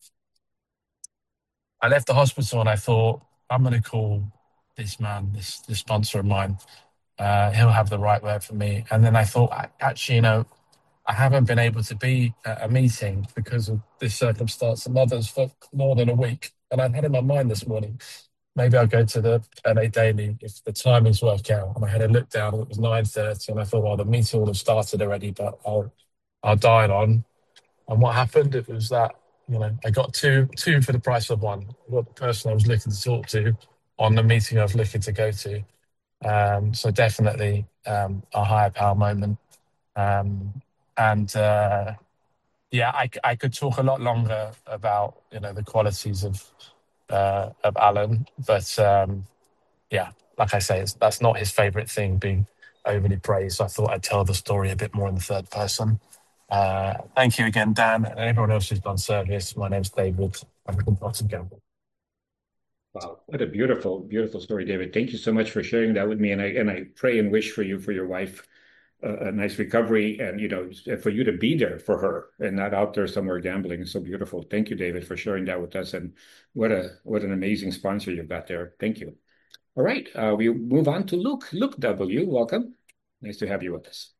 I left the hospital, and I thought, I'm going to call this man, this, this sponsor of mine. Uh, he'll have the right word for me. And then I thought, actually, you know, I haven't been able to be at a meeting because of this circumstance and others for more than a week. And I've had in my mind this morning, maybe I'll go to the L A Daily if the timings work out. And I had a look down, and it was nine thirty, and I thought, well, the meeting will have started already, but I'll I'll dial on. And what happened? It was that, you know, I got two two for the price of one. I got the person I was looking to talk to on the meeting I was looking to go to. Um, so definitely um, a higher power moment. Um, and uh, yeah, I, I could talk a lot longer about, you know, the qualities of uh, of Alan, but um, yeah, like I say, it's, that's not his favorite thing, being overly praised. So I thought I'd tell the story a bit more in the third person. Uh, thank you again, Dan, and everyone else who's done service. My name's David. I'm from Boston Gamble. Wow, what a beautiful, beautiful story, David. Thank you so much for sharing that with me. And I and I pray and wish for you, for your wife, uh, a nice recovery, and you know, for you to be there for her and not out there somewhere gambling. It's so beautiful. Thank you, David, for sharing that with us. And what a what an amazing sponsor you've got there. Thank you. All right, uh, we move on to Luke. Luke W, welcome. Nice to have you with us.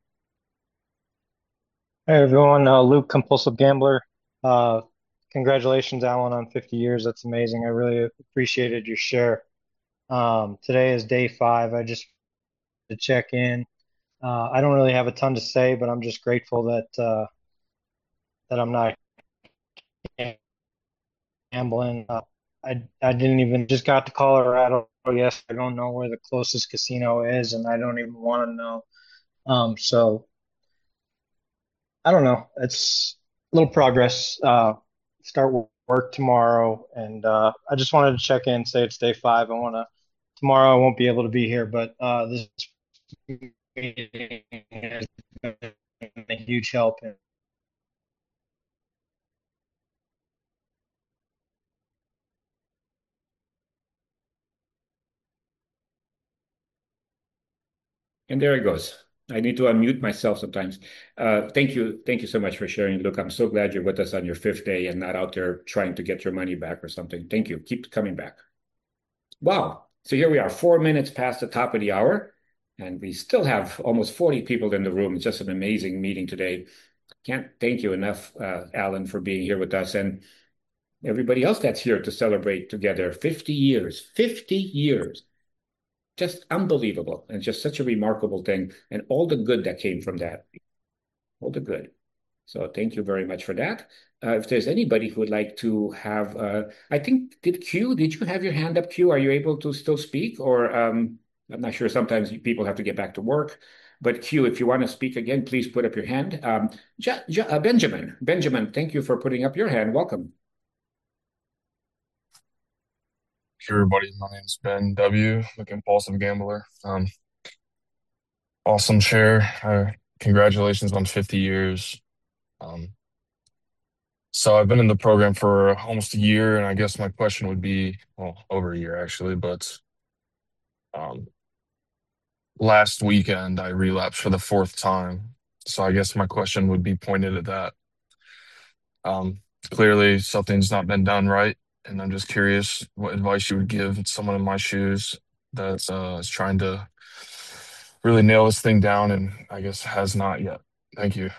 Hey everyone, uh, Luke, compulsive gambler. Uh, congratulations, Alan, on fifty years. That's amazing. I really appreciated your share. Um, today is day five. I just to check in. Uh, I don't really have a ton to say, but I'm just grateful that uh, that I'm not gambling. Uh, I I didn't even just got to Colorado. Yes, I don't know where the closest casino is, and I don't even want to know. Um, so. I don't know. It's a little progress. Uh, start work tomorrow, and uh, I just wanted to check in, say it's day five. I want to tomorrow. I won't be able to be here, but uh, this meeting has been a huge help. And And there it goes. I need to unmute myself sometimes. Uh, thank you. Thank you so much for sharing. Look, I'm so glad you're with us on your fifth day and not out there trying to get your money back or something. Thank you. Keep coming back. Wow. So here we are, four minutes past the top of the hour, and we still have almost forty people in the room. It's just an amazing meeting today. Can't thank you enough, uh, Alan, for being here with us, and everybody else that's here to celebrate together. fifty years, fifty years. Just unbelievable, and just such a remarkable thing, and all the good that came from that. All the good. So thank you very much for that. Uh, if there's anybody who would like to have, uh, I think, did Q, did you have your hand up, Q? Are you able to still speak? Or um, I'm not sure. Sometimes people have to get back to work. But Q, if you want to speak again, please put up your hand. Um, ja, ja, uh, Benjamin, Benjamin, thank you for putting up your hand. Welcome. Hey everybody, my name's Ben W, the compulsive gambler. Um, awesome share. Uh, congratulations on fifty years. Um, so I've been in the program for almost a year, and I guess my question would be, well, over a year actually, but um, last weekend I relapsed for the fourth time. So I guess my question would be pointed at that. Um, clearly something's not been done right, and I'm just curious what advice you would give someone in my shoes that uh, is trying to really nail this thing down and I guess has not yet. Thank you.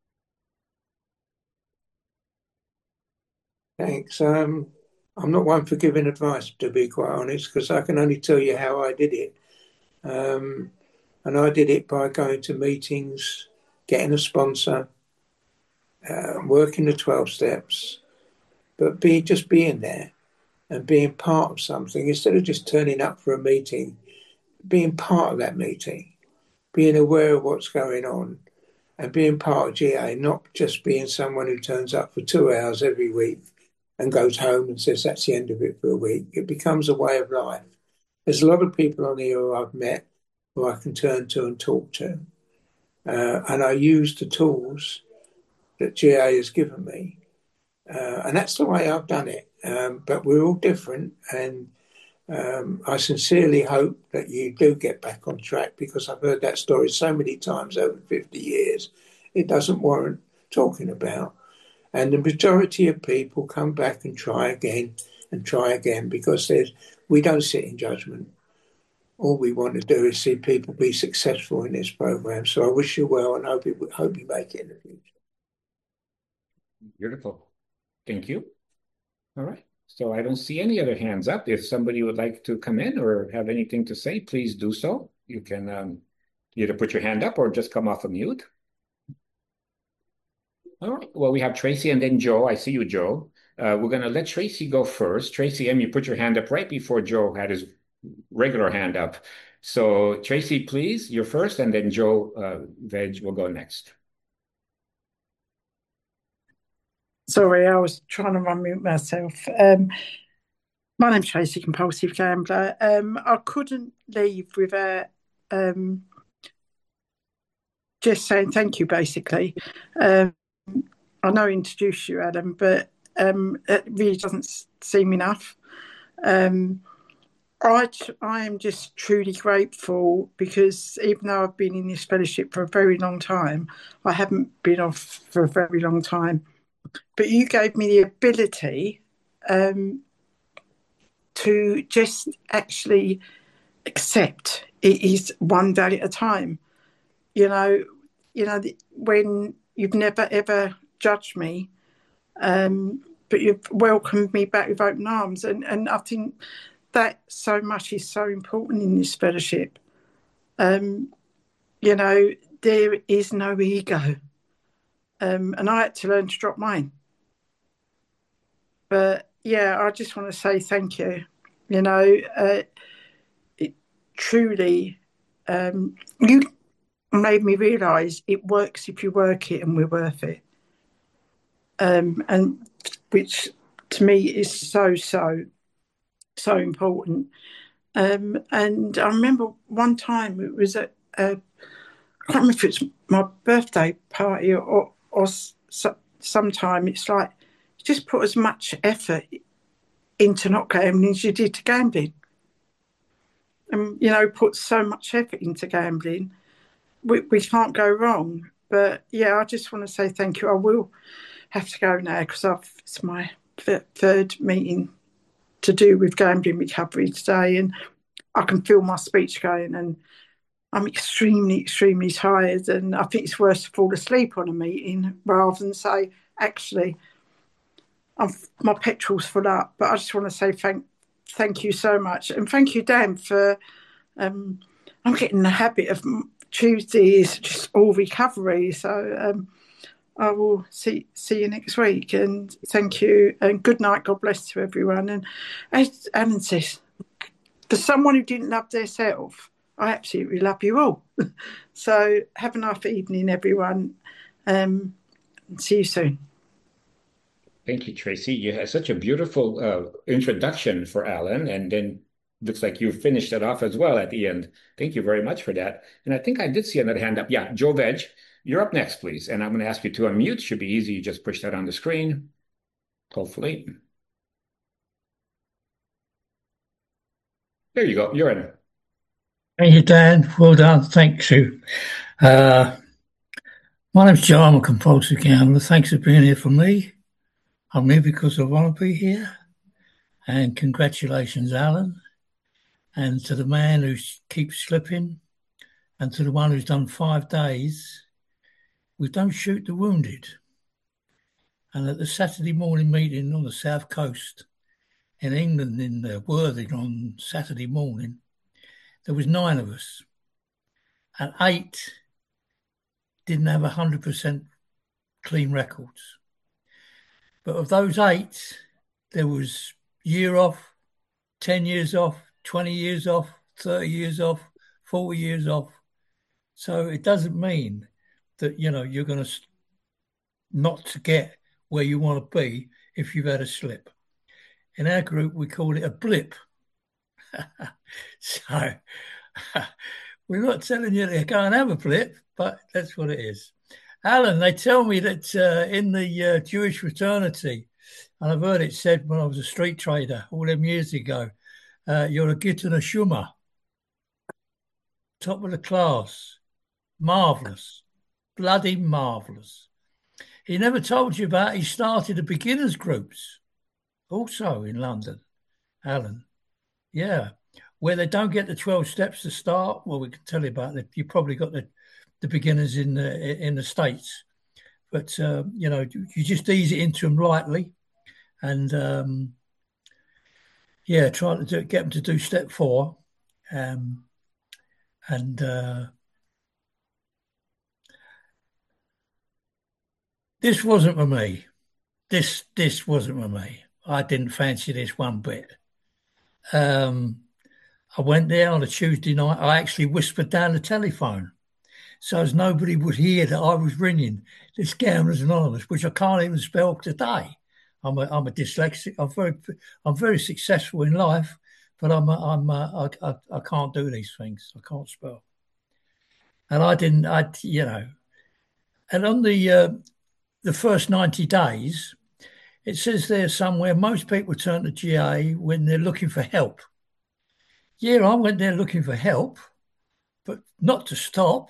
Thanks. Um, I'm not one for giving advice, to be quite honest, because I can only tell you how I did it. Um, and I did it by going to meetings, getting a sponsor, uh, working the twelve steps, but be just being there and being part of something instead of just turning up for a meeting, being part of that meeting, being aware of what's going on and being part of G A, not just being someone who turns up for two hours every week and goes home and says that's the end of it for a week. It becomes a way of life. There's a lot of people on here who I've met who I can turn to and talk to. Uh, and I use the tools that G A has given me. Uh, and that's the way I've done it. Um, but we're all different. And um, I sincerely hope that you do get back on track, because I've heard that story so many times over fifty years. It doesn't warrant talking about. And the majority of people come back and try again and try again, because there's, we don't sit in judgment. All we want to do is see people be successful in this program. So I wish you well and hope you, hope you make it in the future. Beautiful. Thank you. All right. So I don't see any other hands up. If somebody would like to come in or have anything to say, please do so. You can um, either put your hand up or just come off of mute. All right. Well, we have Tracy and then Joe. I see you, Joe. Uh, we're going to let Tracy go first. Tracy, M, you put your hand up right before Joe had his regular hand up. So Tracy, please, you're first, and then Joe uh, Veg will go next. Sorry, I was trying to unmute myself. Um, my name's Tracy, compulsive gambler. Um, I couldn't leave without um, just saying thank you, basically. Um, I know I introduced you, Adam, but um, it really doesn't seem enough. Um, I, I am just truly grateful because even though I've been in this fellowship for a very long time, I haven't been off for a very long time. But you gave me the ability um, to just actually accept it is one day at a time. You know, you know when you've never ever judged me, um, but you've welcomed me back with open arms, and and I think that so much is so important in this fellowship. Um, you know, there is no ego, um, and I had to learn to drop mine. But yeah, I just want to say thank you. You know, uh, it truly, um, you made me realise it works if you work it, and we're worth it. Um, and which to me is so, so, so important. Um, and I remember one time it was at, uh, I can't remember if it's my birthday party or, or, or so, sometime, it's like, just put as much effort into not gambling as you did to gambling. And, you know, put so much effort into gambling, we, we can't go wrong. But, yeah, I just want to say thank you. I will have to go now because it's my third meeting to do with gambling recovery today, and I can feel my speech going, and I'm extremely, extremely tired, and I think it's worse to fall asleep on a meeting rather than say, actually, I'm, my petrol's full up. But I just want to say thank thank you so much. And thank you, Dan, for... Um, I'm getting the habit of Tuesday is just all recovery. So um, I will see see you next week. And thank you. And good night. God bless to everyone. And as Alan says, for someone who didn't love their self, I absolutely love you all. So have a nice evening, everyone. Um, and see you soon. Thank you, Tracy. You had such a beautiful uh, introduction for Alan, and then looks like you finished it off as well at the end. Thank you very much for that. And I think I did see another hand up. Yeah, Joe Veg, you're up next, please. And I'm going to ask you to unmute. Should be easy. You just push that on the screen, hopefully. There you go. You're in. Thank you, Dan. Well done. Thank you. Uh, my name's Joe. I'm a compulsive gambler. Thanks for being here for me. I'm here because I want to be here. And congratulations, Alan. And to the man who keeps slipping, and to the one who's done five days, we don't shoot the wounded. And at the Saturday morning meeting on the South Coast in England, in uh, Worthing on Saturday morning, there was nine of us. And eight didn't have one hundred percent clean records. But of those eight, there was year off, ten years off, twenty years off, thirty years off, forty years off. So it doesn't mean that, you know, you're going to not to get where you want to be if you've had a slip. In our group, we call it a blip. So we're not telling you to go and have a blip, but that's what it is. Alan, they tell me that uh, in the uh, Jewish fraternity, and I've heard it said when I was a street trader all them years ago, uh, you're a git and a shummer. Top of the class. Marvellous. Bloody marvellous. He never told you about he started the beginners groups also in London, Alan. Yeah. Where they don't get the twelve steps to start. Well, we can tell you about it. You probably got the, the beginners in the, in the States. But, uh, you know, you just ease it into them lightly. And um, yeah, trying to do, get them to do step four. Um, and uh, this wasn't for me. This this wasn't for me. I didn't fancy this one bit. Um, I went there on a Tuesday night. I actually whispered down the telephone so as nobody would hear that I was ringing this Gamblers Anonymous, which I can't even spell today. I'm a, I'm a dyslexic. I'm very I'm very successful in life, but I'm a, I'm a, I, I, I can't do these things. I can't spell. And I didn't. I you know. And on the uh, the first ninety days, it says there somewhere most people turn to G A when they're looking for help. Yeah, I went there looking for help, but not to stop.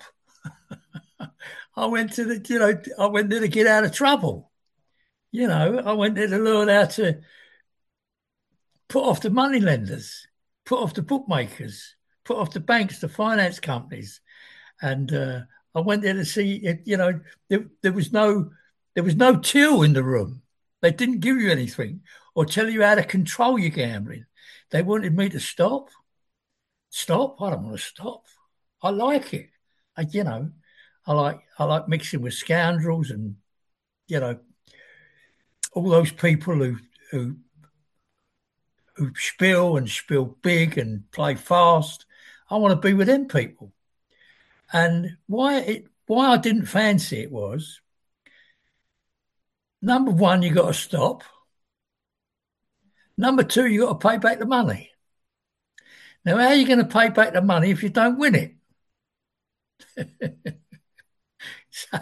I went to the, you know, I went there to get out of trouble. You know, I went there to learn how to put off the money lenders, put off the bookmakers, put off the banks, the finance companies. And uh, I went there to see, if, you know, there, there was no, there was no till in the room. They didn't give you anything or tell you how to control your gambling. They wanted me to stop. Stop? I don't want to stop. I like it. I, you know, I like I like mixing with scoundrels and, you know, all those people who who who spill and spill big and play fast. I want to be with them people. And why it why I didn't fancy it was, number one, you got to stop. Number two, you got to pay back the money. Now, how are you going to pay back the money if you don't win it? so,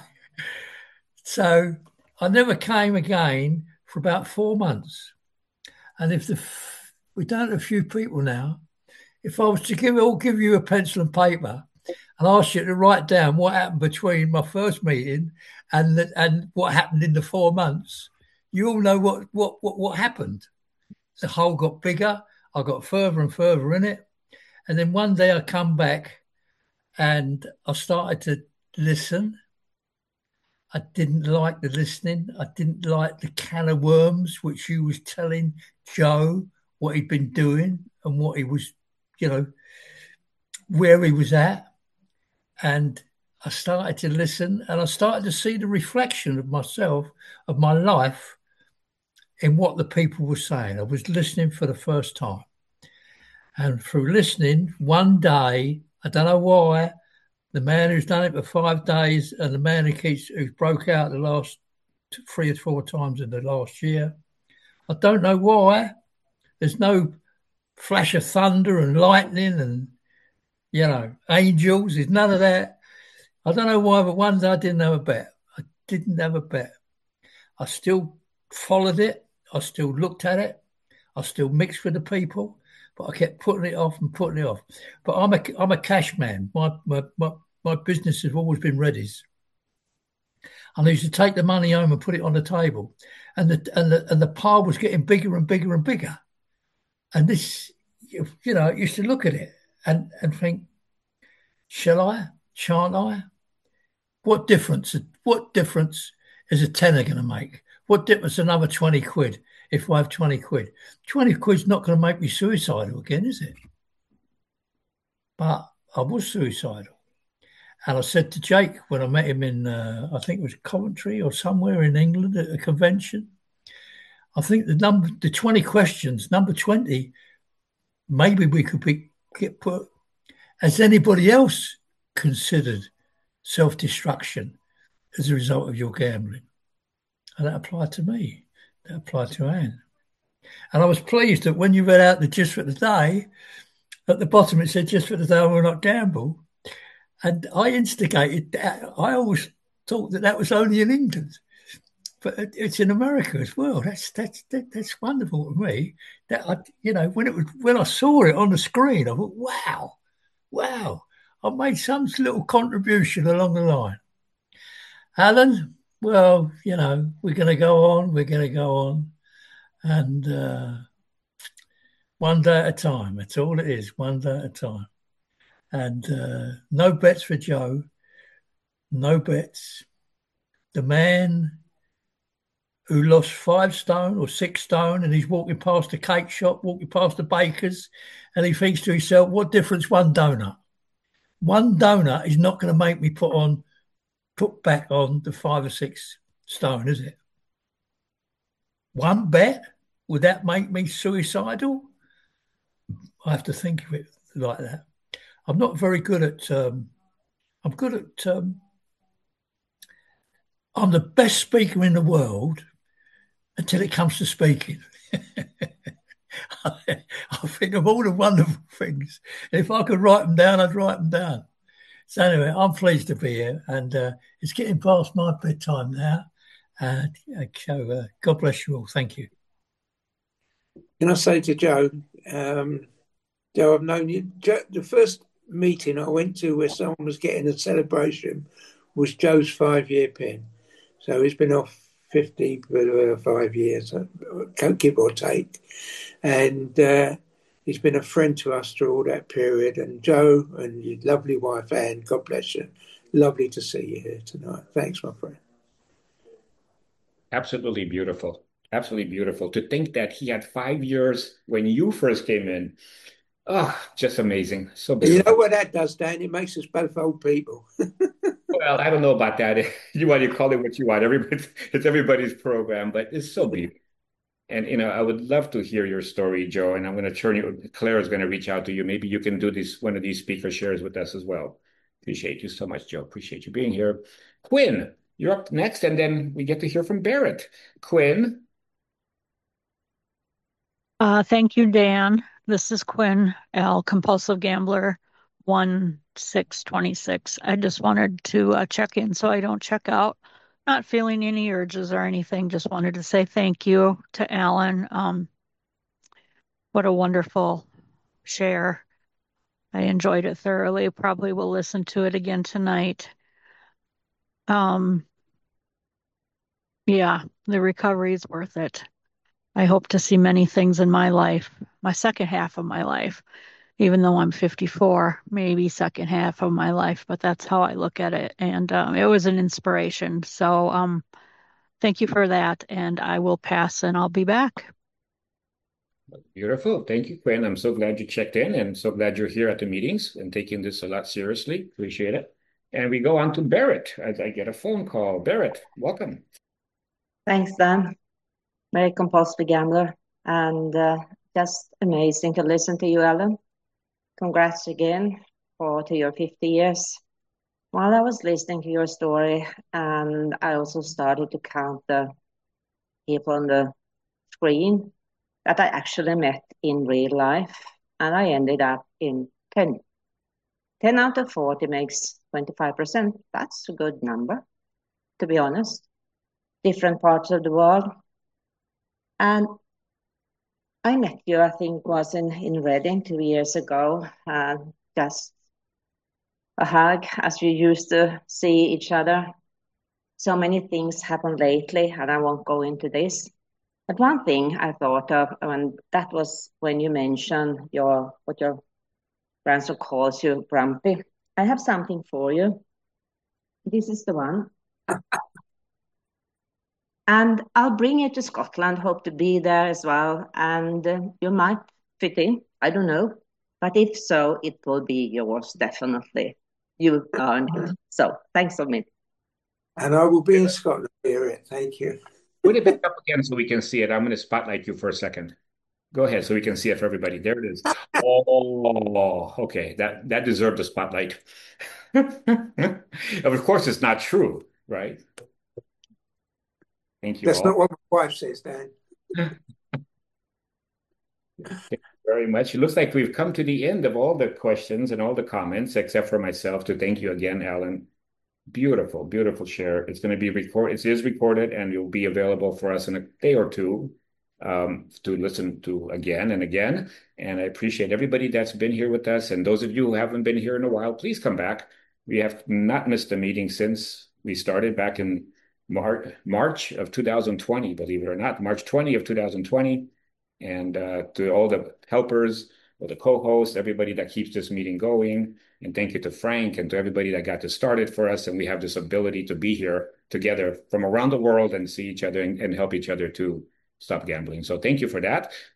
so I never came again for about four months. And if the we don't have a few people now, if I was to give all give you a pencil and paper and ask you to write down what happened between my first meeting and the, and what happened in the four months, you all know what what what, what happened. The hole got bigger. I got further and further in it. And then one day I come back and I started to listen. I didn't like the listening. I didn't like the can of worms, which you was telling Joe what he'd been doing and what he was, you know, where he was at. And I started to listen and I started to see the reflection of myself, of my life in what the people were saying. I was listening for the first time. And through listening, one day, I don't know why, the man who's done it for five days and the man who keeps who's broke out the last two, three or four times in the last year, I don't know why. There's no flash of thunder and lightning and, you know, angels. There's none of that. I don't know why, but one day I didn't have a bet. I didn't have a bet. I still followed it. I still looked at it. I still mixed with the people. But I kept putting it off and putting it off. But I'm a I'm a cash man. My my my, my business has always been Reddy's. And I used to take the money home and put it on the table, and the and the and the pile was getting bigger and bigger and bigger. And this, you know, I used to look at it and and think, shall I? Shan't I? What difference? What difference is a tenner going to make? What difference another twenty quid? If I have twenty quid, twenty quid's not going to make me suicidal again, is it? But I was suicidal. And I said to Jake when I met him in, uh, I think it was Coventry or somewhere in England at a convention, I think the number, the twenty questions, number twenty, maybe we could be, get put, has anybody else considered self-destruction as a result of your gambling? And that applied to me. That applied to Anne. And I was pleased that when you read out the Just for the Day, at the bottom it said, just for the day I will not gamble. And I instigated that. I always thought that that was only in England. But it's in America as well. That's that's that, that's wonderful to me. That I, you know, when it was when I saw it on the screen, I thought, wow, wow, I made some little contribution along the line. Alan, well, you know, we're going to go on, we're going to go on. And uh, one day at a time, that's all it is, one day at a time. And uh, no bets for Joe, no bets. The man who lost five stone or six stone, and he's walking past the cake shop, walking past the baker's, and he thinks to himself, what difference one donut? One donut is not going to make me put on, put back on the five or six stone, is it? One bet? Would that make me suicidal? I have to think of it like that. I'm not very good at, um, I'm good at, um, I'm the best speaker in the world until it comes to speaking. I, I think of all the wonderful things. If I could write them down, I'd write them down. So anyway, I'm pleased to be here, and uh, it's getting past my bedtime now. Uh, so uh, God bless you all. Thank you. Can I say to Joe, um, Joe, I've known you. Joe, the first meeting I went to where someone was getting a celebration was Joe's five-year pin. So he's been off fifty for uh, five years, give or take. And uh, he's been a friend to us through all that period. And Joe and your lovely wife, Anne, God bless you. Lovely to see you here tonight. Thanks, my friend. Absolutely beautiful. Absolutely beautiful. To think that he had five years when you first came in. Oh, just amazing. So beautiful. You know what that does, Dan? It makes us both old people. Well, I don't know about that. You want to call it what you want. Everybody, it's everybody's program, but it's so beautiful. And, you know, I would love to hear your story, Joe, and I'm going to turn you, Claire is going to reach out to you. Maybe you can do this, one of these speaker shares with us as well. Appreciate you so much, Joe. Appreciate you being here. Quinn, you're up next, and then we get to hear from Barrett. Quinn. Uh, thank you, Dan. This is Quinn L., compulsive gambler, one six twenty-six. I just wanted to uh, check in so I don't check out. Not feeling any urges or anything. Just wanted to say thank you to Alan. Um, what a wonderful share. I enjoyed it thoroughly. Probably will listen to it again tonight. Um, yeah, the recovery is worth it. I hope to see many things in my life, my second half of my life, even though I'm fifty-four, maybe second half of my life, but that's how I look at it. And um, it was an inspiration. So um, thank you for that. And I will pass and I'll be back. Beautiful. Thank you, Quinn. I'm so glad you checked in and so glad you're here at the meetings and taking this a lot seriously. Appreciate it. And we go on to Barrett as I get a phone call. Barrett, welcome. Thanks, Dan. Very compulsive gambler, and uh, just amazing to listen to you, Alan. Congrats again for to your fifty years. While I was listening to your story, and I also started to count the people on the screen that I actually met in real life, and I ended up in ten. ten out of forty makes twenty-five percent. That's a good number, to be honest. Different parts of the world. And I met you, I think, was in, in Reading two years ago. Uh, just a hug as we used to see each other. So many things happened lately, and I won't go into this. But one thing I thought of, and that was when you mentioned your what your grandson calls you, Grumpy. I have something for you. This is the one. And I'll bring it to Scotland, hope to be there as well. And uh, you might fit in, I don't know. But if so, it will be yours, definitely. You earned it. So thanks a minute. And I will be in Scotland, Barrett. Thank you. Put it back up again so we can see it. I'm going to spotlight you for a second. Go ahead so we can see it for everybody. There it is. Oh, okay. That, that deserved a spotlight. Of course, it's not true, right? Thank you That's all. not what my wife says, Dan. Thank you very much. It looks like we've come to the end of all the questions and all the comments, except for myself, to thank you again, Alan. Beautiful, beautiful share. It's going to be recorded. It is recorded, and it will be available for us in a day or two um, to listen to again and again. And I appreciate everybody that's been here with us. And those of you who haven't been here in a while, please come back. We have not missed a meeting since we started back in March, March of two thousand twenty, believe it or not, March twentieth of two thousand twenty. And uh, to all the helpers, all the co-hosts, everybody that keeps this meeting going. And thank you to Frank and to everybody that got this started for us. And we have this ability to be here together from around the world and see each other and, and help each other to stop gambling. So thank you for that.